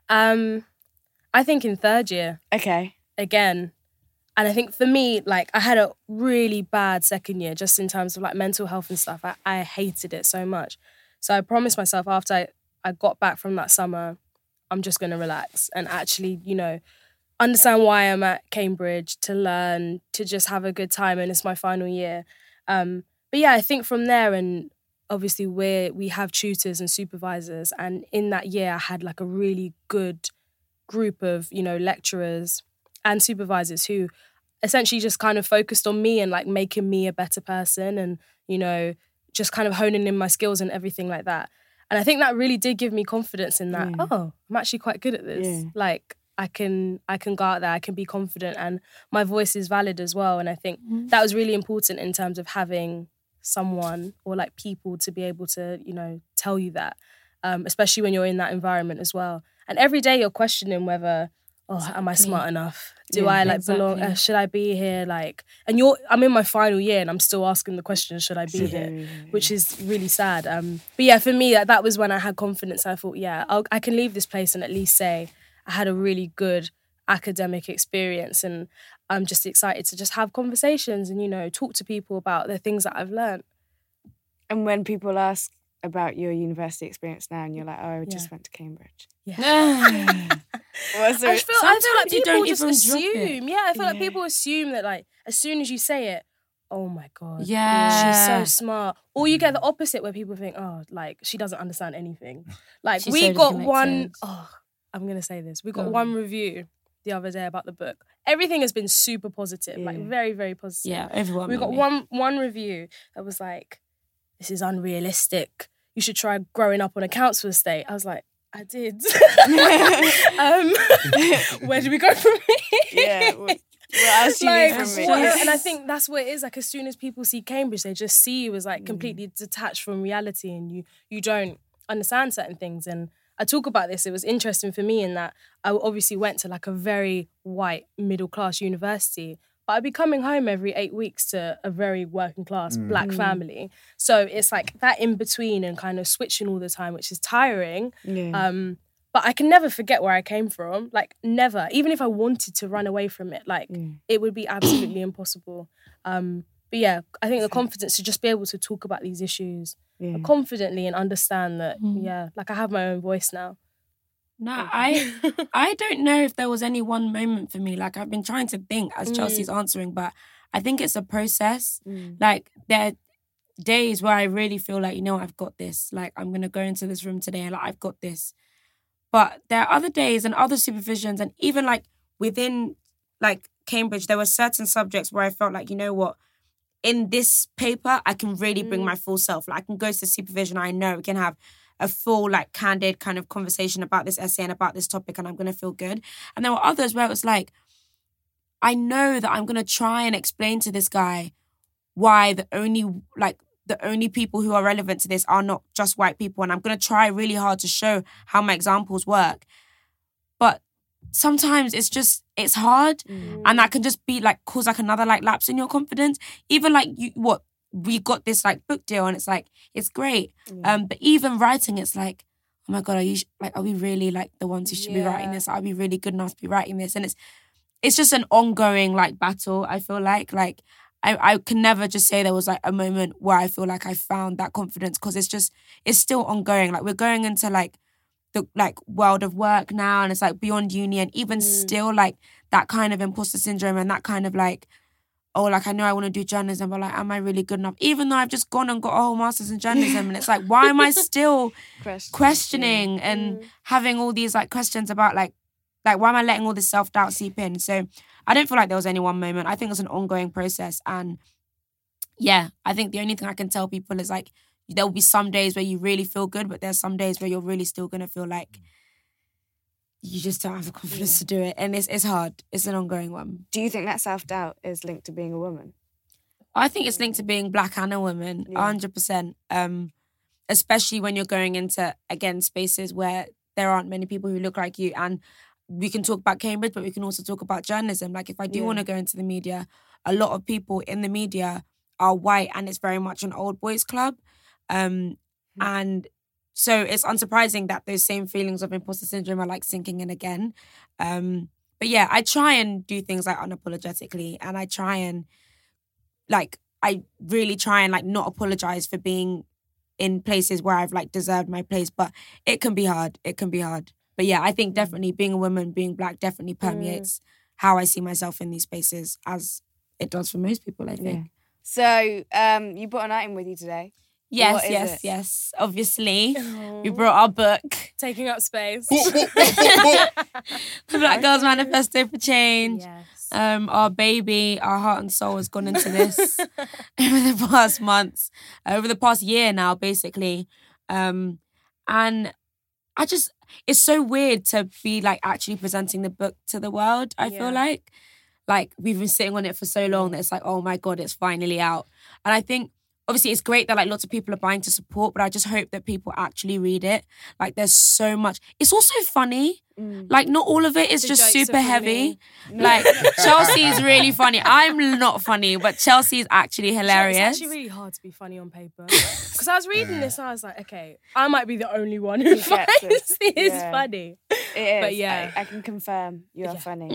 Um, I think in third year, Okay. again, and I think for me, like I had a really bad second year just in terms of like mental health and stuff. I, I hated it so much. So I promised myself after I, I got back from that summer, I'm just gonna relax and actually, you know, understand why I'm at Cambridge, to learn, to just have a good time, and it's my final year. Um, but yeah, I think from there, and obviously we we have tutors and supervisors, and in that year I had like a really good group of, you know, lecturers and supervisors who essentially just kind of focused on me and like making me a better person, and, you know, just kind of honing in my skills and everything like that. And I think that really did give me confidence in that, Yeah. oh, I'm actually quite good at this. Yeah. Like I can I can go out there, I can be confident, and my voice is valid as well. And I think that was really important in terms of having someone or like people to be able to, you know, tell you that, um, especially when you're in that environment as well. And every day you're questioning whether, oh, am I smart enough? Do Yeah, I like belong? exactly. Uh, should I be here? Like, and you're, I'm in my final year and I'm still asking the question, should I be Should I here? be here? Which is really sad. Um, but yeah, for me, that, that was when I had confidence. I thought, yeah, I'll, I can leave this place and at least say I had a really good academic experience, and I'm just excited to just have conversations and, you know, talk to people about the things that I've learned. And when people ask about your university experience now and you're like, oh, I just Yeah. went to Cambridge. Nah. What's the- I feel, I feel like Sometimes you people don't just even drop it. assume. Yeah, I feel like Yeah. people assume that, like, as soon as you say it, oh my God, Yeah. she's so smart. Or you get the opposite where people think, oh, like, she doesn't understand anything. Like, She's we so got one, disconnected. oh, I'm going to say this. We got Go on. one review the other day about the book. Everything has been super positive, like, Yeah. very, very positive. Yeah, everyone. We got really. one one review that was like, this is unrealistic. You should try growing up on a council estate. I was like, I did. um, where do we go from here? Yeah. What, what else do you Like, need from me? what- and I think that's what it is. Like, as soon as people see Cambridge, they just see you as like completely detached from reality, and you you don't understand certain things. And I talk about this. It was interesting for me in that I obviously went to like a very white middle class university, but I'd be coming home every eight weeks to a very working class black family. So it's like that in between and kind of switching all the time, which is tiring. Yeah. Um, but I can never forget where I came from. Like, never. Even if I wanted to run away from it, like, Mm. it would be absolutely impossible. Um, but yeah, I think the confidence to just be able to talk about these issues Yeah. confidently and understand that, Mm. yeah, like I have my own voice now. No, I I don't know if there was any one moment for me. Like, I've been trying to think as Chelsea's answering, but I think it's a process. Mm. Like, there are days where I really feel like, you know, I've got this. Like, I'm going to go into this room today and like, I've got this. But there are other days and other supervisions, and even like within like Cambridge, there were certain subjects where I felt like, you know what, in this paper, I can really bring my full self. Like I can go to the supervision. I know we can have a full, like, candid kind of conversation about this essay and about this topic, and I'm going to feel good. And there were others where it was like, I know that I'm going to try and explain to this guy why the only, like, the only people who are relevant to this are not just white people. And I'm going to try really hard to show how my examples work. But sometimes it's just, it's hard. Mm. And that can just be like, cause like another like lapse in your confidence. Even like you, what, we got this like book deal and it's like, it's great. Yeah. Um, but even writing, it's like, oh my God, are you, like, are we really like the ones who should yeah. be writing this? Are we really good enough to be writing this? And it's, it's just an ongoing like battle, I feel like. Like, I, I can never just say there was like a moment where I feel like I found that confidence, because it's just, it's still ongoing. Like we're going into like, the like world of work now, and it's like beyond uni, and even mm. still like that kind of imposter syndrome and that kind of like, oh, like I know I want to do journalism, but like, am I really good enough? Even though I've just gone and got a whole master's in journalism, and it's like, why am I still Question. questioning yeah. and mm. having all these like questions about like, like why am I letting all this self-doubt seep in? So I don't feel like there was any one moment. I think it's an ongoing process, and yeah, I think the only thing I can tell people is like, there will be some days where you really feel good, but there's some days where you're really still going to feel like you just don't have the confidence yeah. to do it. And it's it's hard. It's an ongoing one. Do you think that self-doubt is linked to being a woman? I think it's linked to being black and a woman, yeah. one hundred percent. Um, especially when you're going into, again, spaces where there aren't many people who look like you. And we can talk about Cambridge, but we can also talk about journalism. Like if I do yeah. want to go into the media, a lot of people in the media are white, and it's very much an old boys club. Um, and so it's unsurprising that those same feelings of imposter syndrome are like sinking in again. Um, but yeah, I try and do things like unapologetically, and I try and like, I really try and like not apologize for being in places where I've like deserved my place, but it can be hard. It can be hard. But yeah, I think definitely being a woman, being black definitely permeates mm. how I see myself in these spaces, as it does for most people, I think. Yeah. So um, you brought an item with you today. Yes, yes, it? yes. Obviously, oh. we brought our book. Taking up space. The Black Girls Manifesto for Change. Yes. Um, our baby, our heart and soul has gone into this over the past months, over the past year now, basically. Um, and I just, it's so weird to be like actually presenting the book to the world, I yeah. feel like. Like, we've been sitting on it for so long that it's like, oh my God, it's finally out. And I think, obviously, it's great that like lots of people are buying to support, but I just hope that people actually read it. Like, there's so much. It's also funny. Mm. Like, not all of it is the just super heavy. No. Like, Chelsea is really funny. I'm not funny, but Chelsea is actually hilarious. It's actually really hard to be funny on paper. Because I was reading this and I was like, okay, I might be the only one who finds this yeah. funny. It is. But yeah. I, I can confirm you are yeah. funny.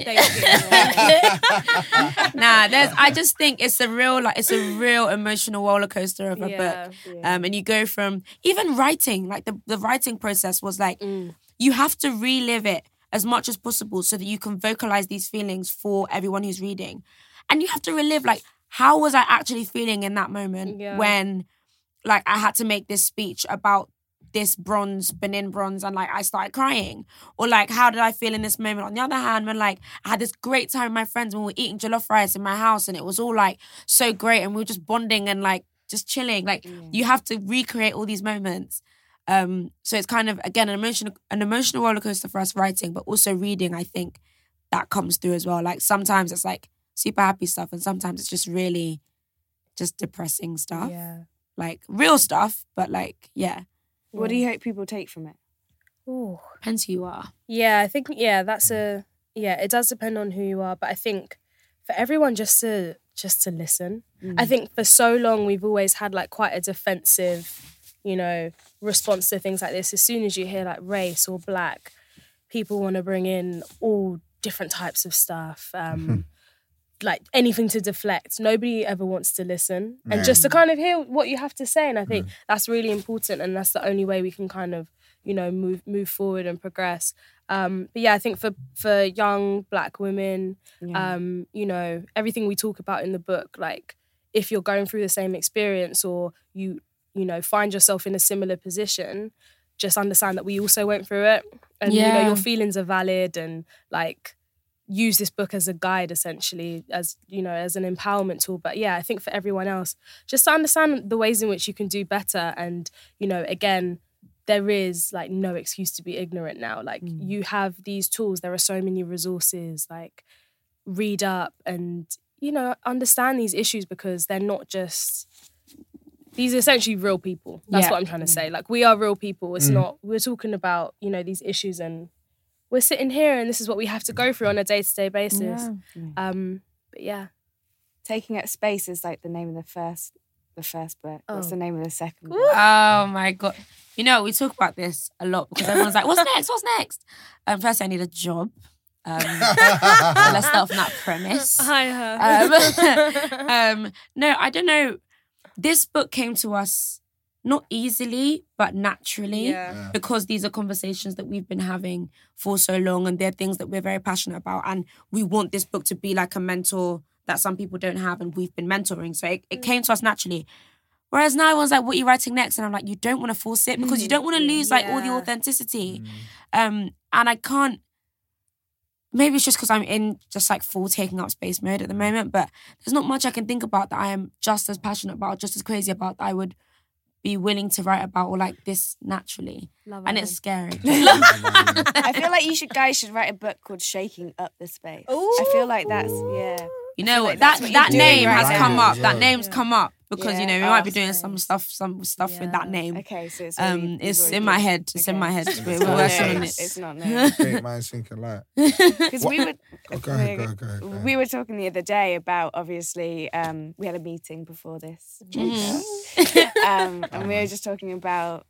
Nah, there's. I just think it's a real, like, it's a real emotional roller coaster of a yeah. book. Yeah. Um, and you go from, even writing, like the, the writing process was like, mm. you have to relive it as much as possible so that you can vocalize these feelings for everyone who's reading. And you have to relive, like, how was I actually feeling in that moment yeah. when, like, I had to make this speech about this bronze, Benin bronze, and, like, I started crying? Or, like, how did I feel in this moment? On the other hand, when, like, I had this great time with my friends when we were eating jollof rice in my house and it was all, like, so great and we were just bonding and, like, just chilling. Like, yeah. you have to recreate all these moments. Um, so it's kind of, again, an emotional, an emotional roller coaster for us writing, but also reading, I think that comes through as well. Like, sometimes it's like super happy stuff and sometimes it's just really just depressing stuff. Yeah. Like real stuff, but like, yeah. What do you hope people take from it? Ooh. Depends who you are. Yeah, I think, yeah, that's a, yeah, it does depend on who you are, but I think for everyone just to, just to listen. Mm. I think for so long we've always had like quite a defensive, you know, response to things like this. As soon as you hear like race or black, people want to bring in all different types of stuff, um, like anything to deflect. Nobody ever wants to listen and just to kind of hear what you have to say. And I think mm. that's really important, and that's the only way we can kind of, you know, move move forward and progress. Um, but yeah, I think for for young black women, yeah. um, you know, everything we talk about in the book, like if you're going through the same experience or you you know, find yourself in a similar position, just understand that we also went through it. And, yeah. you know, your feelings are valid and, like, use this book as a guide, essentially, as, you know, as an empowerment tool. But yeah, I think for everyone else, just to understand the ways in which you can do better. And, you know, again, there is like no excuse to be ignorant now. Like mm. you have these tools, there are so many resources, like read up and, you know, understand these issues, because they're not just, these are essentially real people. That's yeah. what I'm trying to say. Like, we are real people. It's mm. not, we're talking about, you know, these issues, and we're sitting here and this is what we have to go through on a day-to-day basis. Yeah. Um, but yeah. Taking Up Space is like the name of the first the first book. Oh. What's the name of the second book? Oh my God. You know, we talk about this a lot because everyone's like, what's next? What's next? Um, first, I need a job. Um, so let's start from that premise. Hi, um, um, no, I don't know. This book came to us not easily, but naturally, yeah. Yeah. because these are conversations that we've been having for so long, and they're things that we're very passionate about. And we want this book to be like a mentor that some people don't have, and we've been mentoring. So it, it came to us naturally. Whereas now everyone's like, what are you writing next? And I'm like, you don't want to force it, because you don't want to lose like yeah. all the authenticity. Mm. Um, and I can't, maybe it's just because I'm in just like full taking up space mode at the moment, but there's not much I can think about that I am just as passionate about, just as crazy about, that I would be willing to write about or like this naturally. Love and it. It's scary. I feel like you should guys should write a book called Shaking Up the Space. Ooh. I feel like that's, yeah. You know what? Like that what that name right has now. come up. Yeah. That name's yeah. come up because Yeah. you know we Oh, might be doing nice. some stuff, some stuff Yeah. with that name. Okay, so it's um, already, it's already in my good. head. It's okay. in my head. We're, It's we're not working known. on it. It's not known. Great minds think alike. Because we were, Oh, go ahead, go ahead, go ahead, go ahead. we were talking the other day about, obviously, um, we had a meeting before this, Mm-hmm. um, and we were just talking about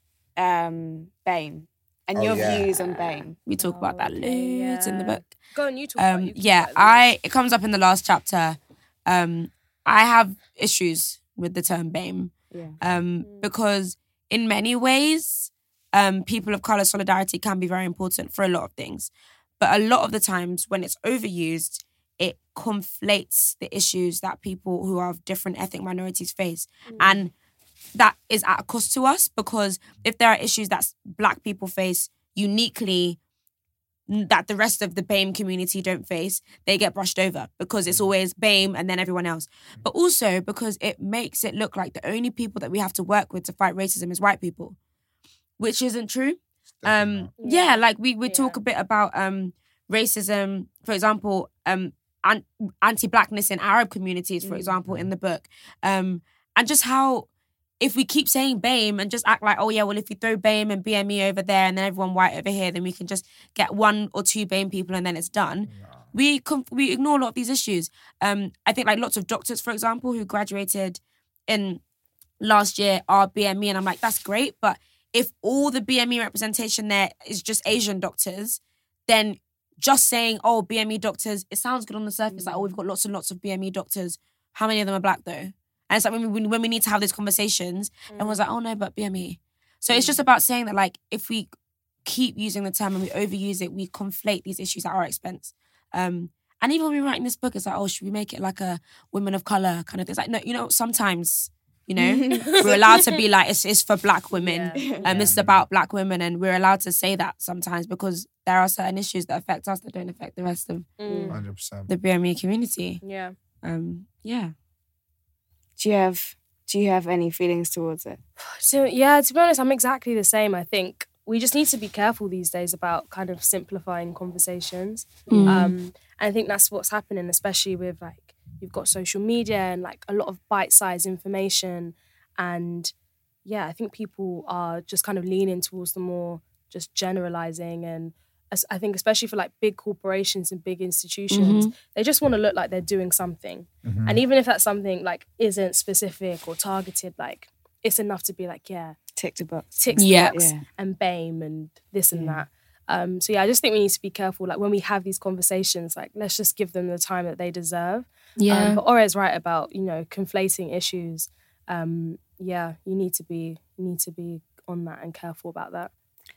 um, BAME and Oh, your yeah. views on BAME. We talk about that okay, loads in the yeah. book. Go on, you talk about Um, it. You talk yeah, about it. I. It comes up in the last chapter. Um, I have issues with the term BAME. Yeah. Um, because in many ways, um, people of colour solidarity can be very important for a lot of things. But a lot of the times when it's overused, it conflates the issues that people who are of different ethnic minorities face. Mm. And that is at a cost to us, because if there are issues that Black people face uniquely that the rest of the BAME community don't face, they get brushed over because it's always BAME and then everyone else. But also because it makes it look like the only people that we have to work with to fight racism is white people, which isn't true. Um, yeah. yeah, like we, we Yeah. talk a bit about um, racism, for example, um, an- anti-Blackness in Arab communities, for example, in the book. Um, and just how if we keep saying BAME and just act like, oh yeah, well, if you throw BAME and B M E over there and then everyone white over here, then we can just get one or two BAME people and then it's done. No. We com- we ignore a lot of these issues. Um, I think like lots of doctors, for example, who graduated in last year are B M E, and I'm like, that's great, but if all the B M E representation there is just Asian doctors, then just saying, oh, B M E doctors, it sounds good on the surface, mm. like, oh, we've got lots and lots of B M E doctors. How many of them are Black though? And it's like when we, when we need to have these conversations, mm. everyone's like, oh no, but B M E. So mm. it's just about saying that, like, if we keep using the term and we overuse it, we conflate these issues at our expense. Um, and even when we were writing this book, it's like, oh, should we make it like a women of colour kind of thing? It's like, no, you know, sometimes, you know, we're allowed to be like, it's, it's for Black women. Yeah. And um, this is about Black women, and we're allowed to say that sometimes because there are certain issues that affect us that don't affect the rest of Mm. one hundred percent. the B M E community. Yeah. Um, yeah. Do you have Do you have any feelings towards it? So yeah, to be honest, I'm exactly the same. I think we just need to be careful these days about kind of simplifying conversations. Mm. Um, and I think that's what's happening, especially with like you've got social media and like a lot of bite-sized information. And yeah, I think people are just kind of leaning towards the more just generalizing. And as, I think especially for like big corporations and big institutions, Mm-hmm. they just want to look like they're doing something. Mm-hmm. And even if that something like isn't specific or targeted, like it's enough to be like, yeah, Tick to box. tick the Yeah. box Yeah. and BAME and this and Yeah. that. Um, so yeah, I just think we need to be careful. Like when we have these conversations, like let's just give them the time that they deserve. Yeah. Um, but Ore's right about, you know, conflating issues. Um, yeah, you need to be you need to be on that and careful about that.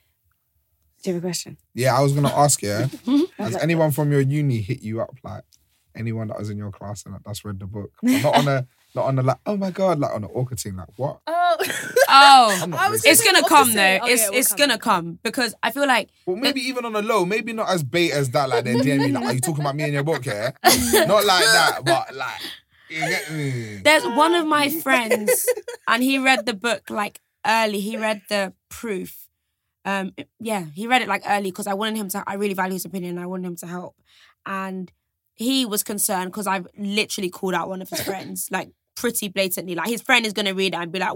Do you have a question? Yeah, I was gonna ask you. Has anyone from your uni hit you up, like anyone that was in your class and that, that's read the book, but not on a not on a like, oh my god, like on an awkward thing, like what? Oh, Oh, I'm not I was racist. it's gonna thinking come opposite. though. Okay, it's it will it's come, gonna it will come because I feel like Well, maybe even on the low, maybe not as bait as that. Like, they're D M me like, "Are you talking about me in your book?" Yeah, not like that, but like, you get me. there's one of my friends, and he read the book like early. He read the proof. Um, yeah, he read it like early because I wanted him to. I really value his opinion. And I wanted him to help, and he was concerned because I've literally called out one of his friends like pretty blatantly. Like his friend is gonna read it and be like,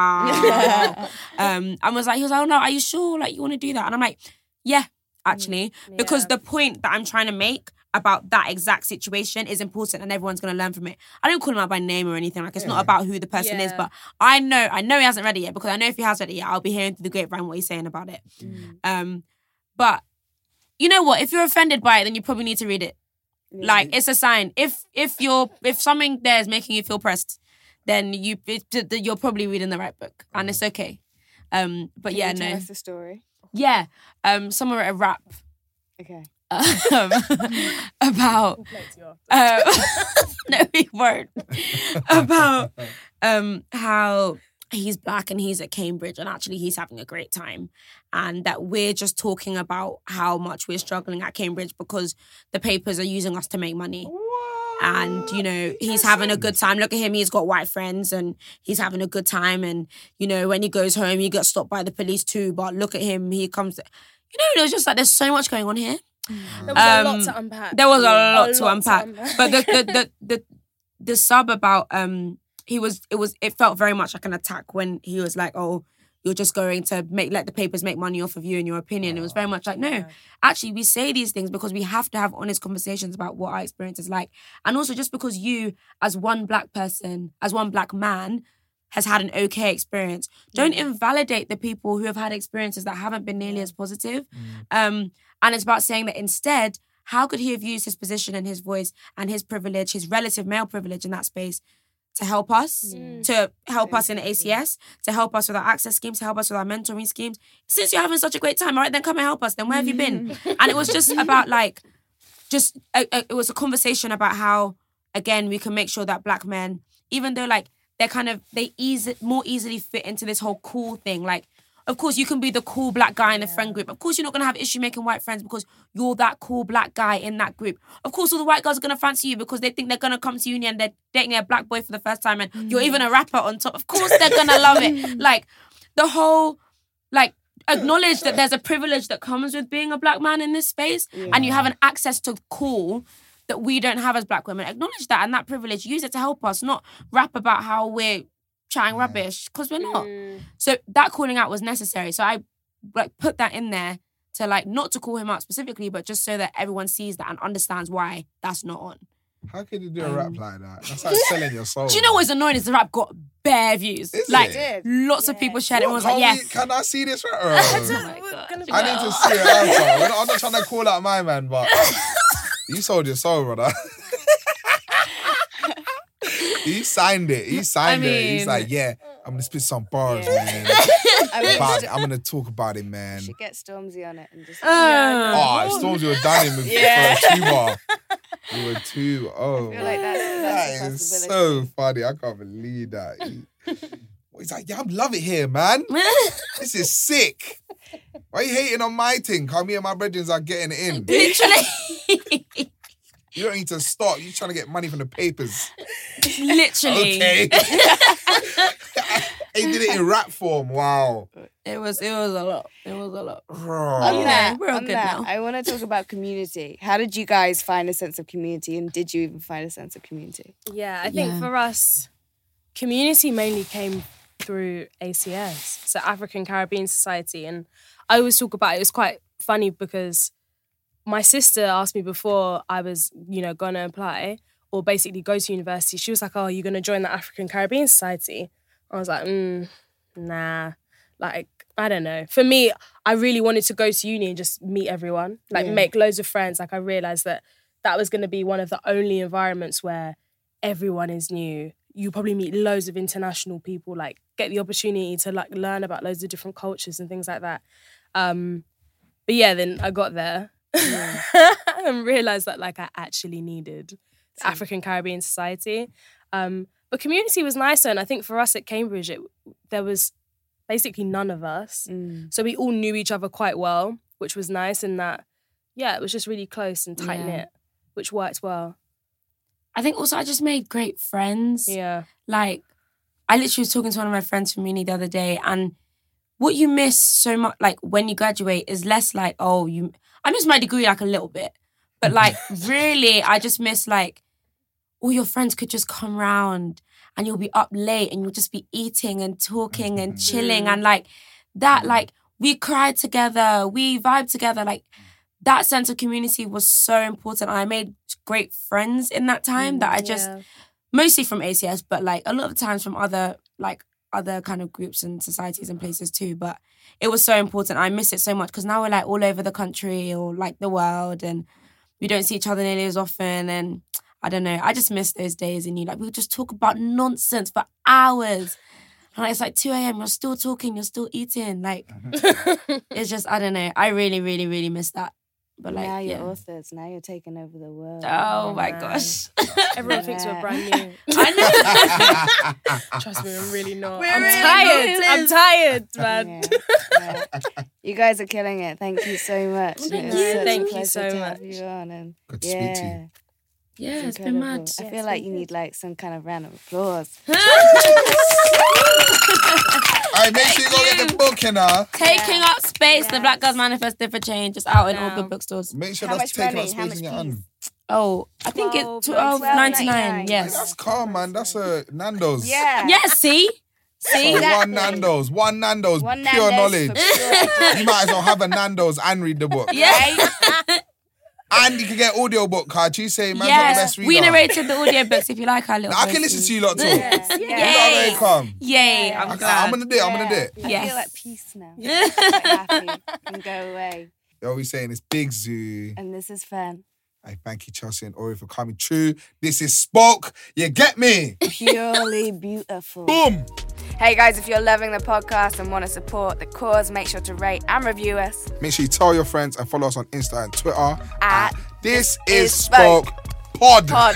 "Wow." um, and was like, he was like, "Oh no, are you sure? Like you want to do that?" And I'm like, "Yeah, actually," because Yeah. the point that I'm trying to make about that exact situation is important and everyone's going to learn from it. I don't call him out by name or anything. Like, it's not about who the person is, Yeah. but I know I know he hasn't read it yet because I know if he has read it yet, I'll be hearing through the grapevine what he's saying about it. Um, but you know what? If you're offended by it, then you probably need to read it. Like, it's a sign. If if you're if something there is making you feel pressed, then you it, you're probably reading the right book, and it's okay. Um, but yeah, Can you tell no, us the story. yeah. Um, someone wrote a rap Okay. um, about uh, no, he won't about um how he's black and he's at Cambridge and actually he's having a great time, and that we're just talking about how much we're struggling at Cambridge because the papers are using us to make money. And, you know, he's having a good time. Look at him, he's got white friends and he's having a good time. And, you know, when he goes home, he gets stopped by the police too. But look at him, he comes... You know, there's just like, there's so much going on here. There was a lot Um, to unpack. There was a Yeah. lot A to lot to unpack. unpack. But the, the, the, the, the sub about... um, he was, it was, it felt very much like an attack when he was like, oh, you're just going to make let the papers make money off of you and your opinion. It was very much like, no, actually, we say these things because we have to have honest conversations about what our experience is like. And also just because you, as one black person, as one black man, has had an okay experience, don't invalidate the people who have had experiences that haven't been nearly as positive. Um, and it's about saying that instead, how could he have used his position and his voice and his privilege, his relative male privilege in that space, to help us, to help us in A C S, to help us with our access schemes, to help us with our mentoring schemes. Since you're having such a great time, all right, then come and help us. Then where have you been? And it was just about like, just, a, a, it was a conversation about how, again, we can make sure that black men, even though like, they're kind of, they easy, more easily fit into this whole cool thing. Like, of course, you can be the cool black guy in the friend group. Of course, you're not going to have issue making white friends because you're that cool black guy in that group. Of course, all the white girls are going to fancy you because they think they're going to come to uni and they're dating a black boy for the first time and you're even a rapper on top. Of course, they're going to love it. Like, the whole, like, acknowledge that there's a privilege that comes with being a black man in this space and you have an access to cool that we don't have as black women. Acknowledge that and that privilege. Use it to help us, not rap about how we're chatting rubbish because we're not. So that calling out was necessary. So I like put that in there to like not to call him out specifically, but just so that everyone sees that and understands why that's not on. How could you do a rap like that? That's like selling your soul. Do you know what's annoying is the rap got bare views. Is like it? lots of people shared it and was like, Can yeah. we- Can I see this? Rap? Oh my God. I need to see it out, bro. We're not- I'm not trying to call out my man, but you sold your soul, brother. He signed it. He signed I it. He's mean- like, yeah, I'm gonna spit some bars, Yeah. man. I mean, About we it. I'm gonna talk about it, man. should get Stormzy on it and just. Uh, Oh, Storms, you were done him with Yeah. for a two bar. You were two. Oh, I feel like that's, that's that a is possibility. so funny. I can't believe that. He- he's like, yeah, I love it here, man. This is sick. Why are you hating on my thing? How me and my brethren are getting it in. Literally. You don't need to stop. You're trying to get money from the papers. Literally. Okay. He did it in rap form. Wow. It was it was a lot. It was a lot. Bro. On Yeah, that, we're all on good that, now. I want to talk about community. How did you guys find a sense of community, and did you even find a sense of community? Yeah, I think Yeah. for us, community mainly came through A C S, so African Caribbean Society. And I always talk about it. It was quite funny because my sister asked me before I was, you know, going to apply or basically go to university. She was like, oh, you're going to join the African Caribbean Society? I was like, mm, nah. Like, I don't know. For me, I really wanted to go to uni and just meet everyone, like Yeah. make loads of friends. Like I realised that that was going to be one of the only environments where everyone is new. You probably meet loads of international people, like get the opportunity to like learn about loads of different cultures and things like that. Um, but yeah, then I got there and realised that like I actually needed the African Caribbean Society. Um, But community was nicer, and I think for us at Cambridge, it, there was basically none of us. Mm. So we all knew each other quite well, which was nice in that, yeah, it was just really close and tight-knit, Yeah. which worked well. I think also I just made great friends. Yeah. Like, I literally was talking to one of my friends from uni the other day, and what you miss so much, like, when you graduate is less like, oh, you... I miss my degree, like, a little bit. But, like, really, I just miss, like, all your friends could just come round and you'll be up late and you'll just be eating and talking and chilling. And, like, that, like, we cried together, we vibed together. Like, that sense of community was so important. And I made great friends in that time that I just... Yeah. Mostly from A C S, but, like, a lot of times from other, like, other kind of groups and societies and places too. But it was so important. I miss it so much because now we're, like, all over the country or, like, the world, and we don't see each other nearly as often. And I don't know, I just miss those days. And you, like, we would just talk about nonsense for hours. And, like, it's like two a.m., you're still talking, you're still eating. Like, it's just, I don't know. I really, really, really miss that. But, like, now you're yeah. authors. Now you're taking over the world. Oh, my man. gosh. Everyone thinks we're brand new. I know. Trust me, I'm really not. We're I'm really tired. not. I'm tired, man. Yeah, yeah. You guys are killing it. Thank you so much. Thank It was you. such a Thank you pleasure so to much. have you on. And Good to yeah, speak to you. Yeah, it's been incredible. mad. I Yeah, feel it's like been you need like some kind of round of applause. All right, make sure you go get the book, you know. Taking up space, the Yes. Black Girls Manifesto for Change, just out in all Now. good bookstores. Make sure How that's much taking up money? How space much in your piece? hand. Oh, I think it's Twelve twelve ninety nine. ninety-nine. Yes. That's calm, man. That's a Nando's. Yeah. Yes. See, see. Oh, one Exactly. Nando's. One Nando's. One pure Nando's knowledge. for pure education. You might as well have a Nando's and read the book. Yeah. And you can get audio book card. You say, man's not the Yes. best reader. We narrated the audiobooks if you like our little. I can listen voices. to you lot too. Yeah. You Yeah. lot very calm. Yay! Yeah. I'm I- glad. I'm gonna do it. I'm gonna do it. I Yes. feel like peace now. I'm quite happy. Can go away. They're always saying it's Big Zoo. And this is fun. I thank you, Chelsea and Ori, for coming true. This is Spoke. You get me? Purely beautiful. Boom. Hey guys, if you're loving the podcast and want to support the cause, make sure to rate and review us. Make sure you tell your friends and follow us on Insta and Twitter At This is is Spoke Pod. Pod.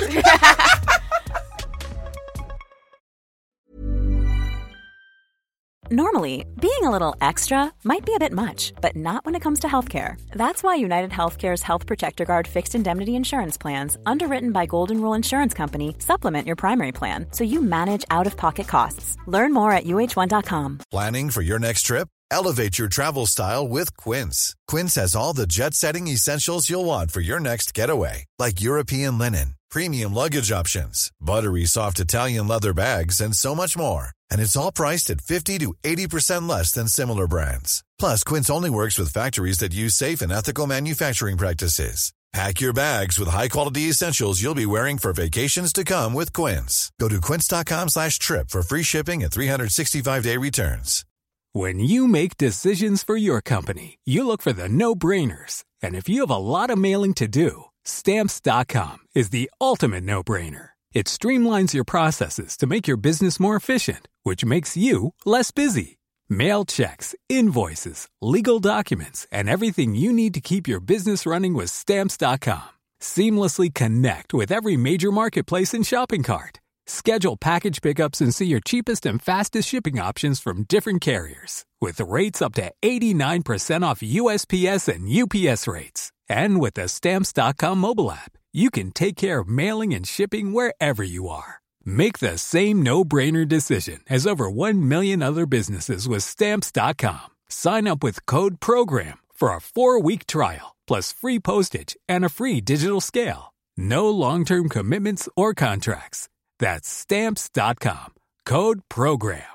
Normally, being a little extra might be a bit much, but not when it comes to healthcare. That's why United Healthcare's Health Protector Guard fixed indemnity insurance plans, underwritten by Golden Rule Insurance Company, supplement your primary plan so you manage out-of-pocket costs. Learn more at U H one dot com. Planning for your next trip? Elevate your travel style with Quince. Quince has all the jet-setting essentials you'll want for your next getaway, like European linen, premium luggage options, buttery soft Italian leather bags, and so much more. And it's all priced at fifty to eighty percent less than similar brands. Plus, Quince only works with factories that use safe and ethical manufacturing practices. Pack your bags with high-quality essentials you'll be wearing for vacations to come with Quince. Go to quince.com slash trip for free shipping and three sixty-five day returns. When you make decisions for your company, you look for the no-brainers. And if you have a lot of mailing to do, Stamps dot com is the ultimate no-brainer. It streamlines your processes to make your business more efficient, which makes you less busy. Mail checks, invoices, legal documents, and everything you need to keep your business running with Stamps dot com. Seamlessly connect with every major marketplace and shopping cart. Schedule package pickups and see your cheapest and fastest shipping options from different carriers. With rates up to eighty-nine percent off U S P S and U P S rates. And with the Stamps dot com mobile app, you can take care of mailing and shipping wherever you are. Make the same no-brainer decision as over one million other businesses with Stamps dot com. Sign up with code PROGRAM for a four-week trial, plus free postage and a free digital scale. No long-term commitments or contracts. That's Stamps dot com. Code PROGRAM.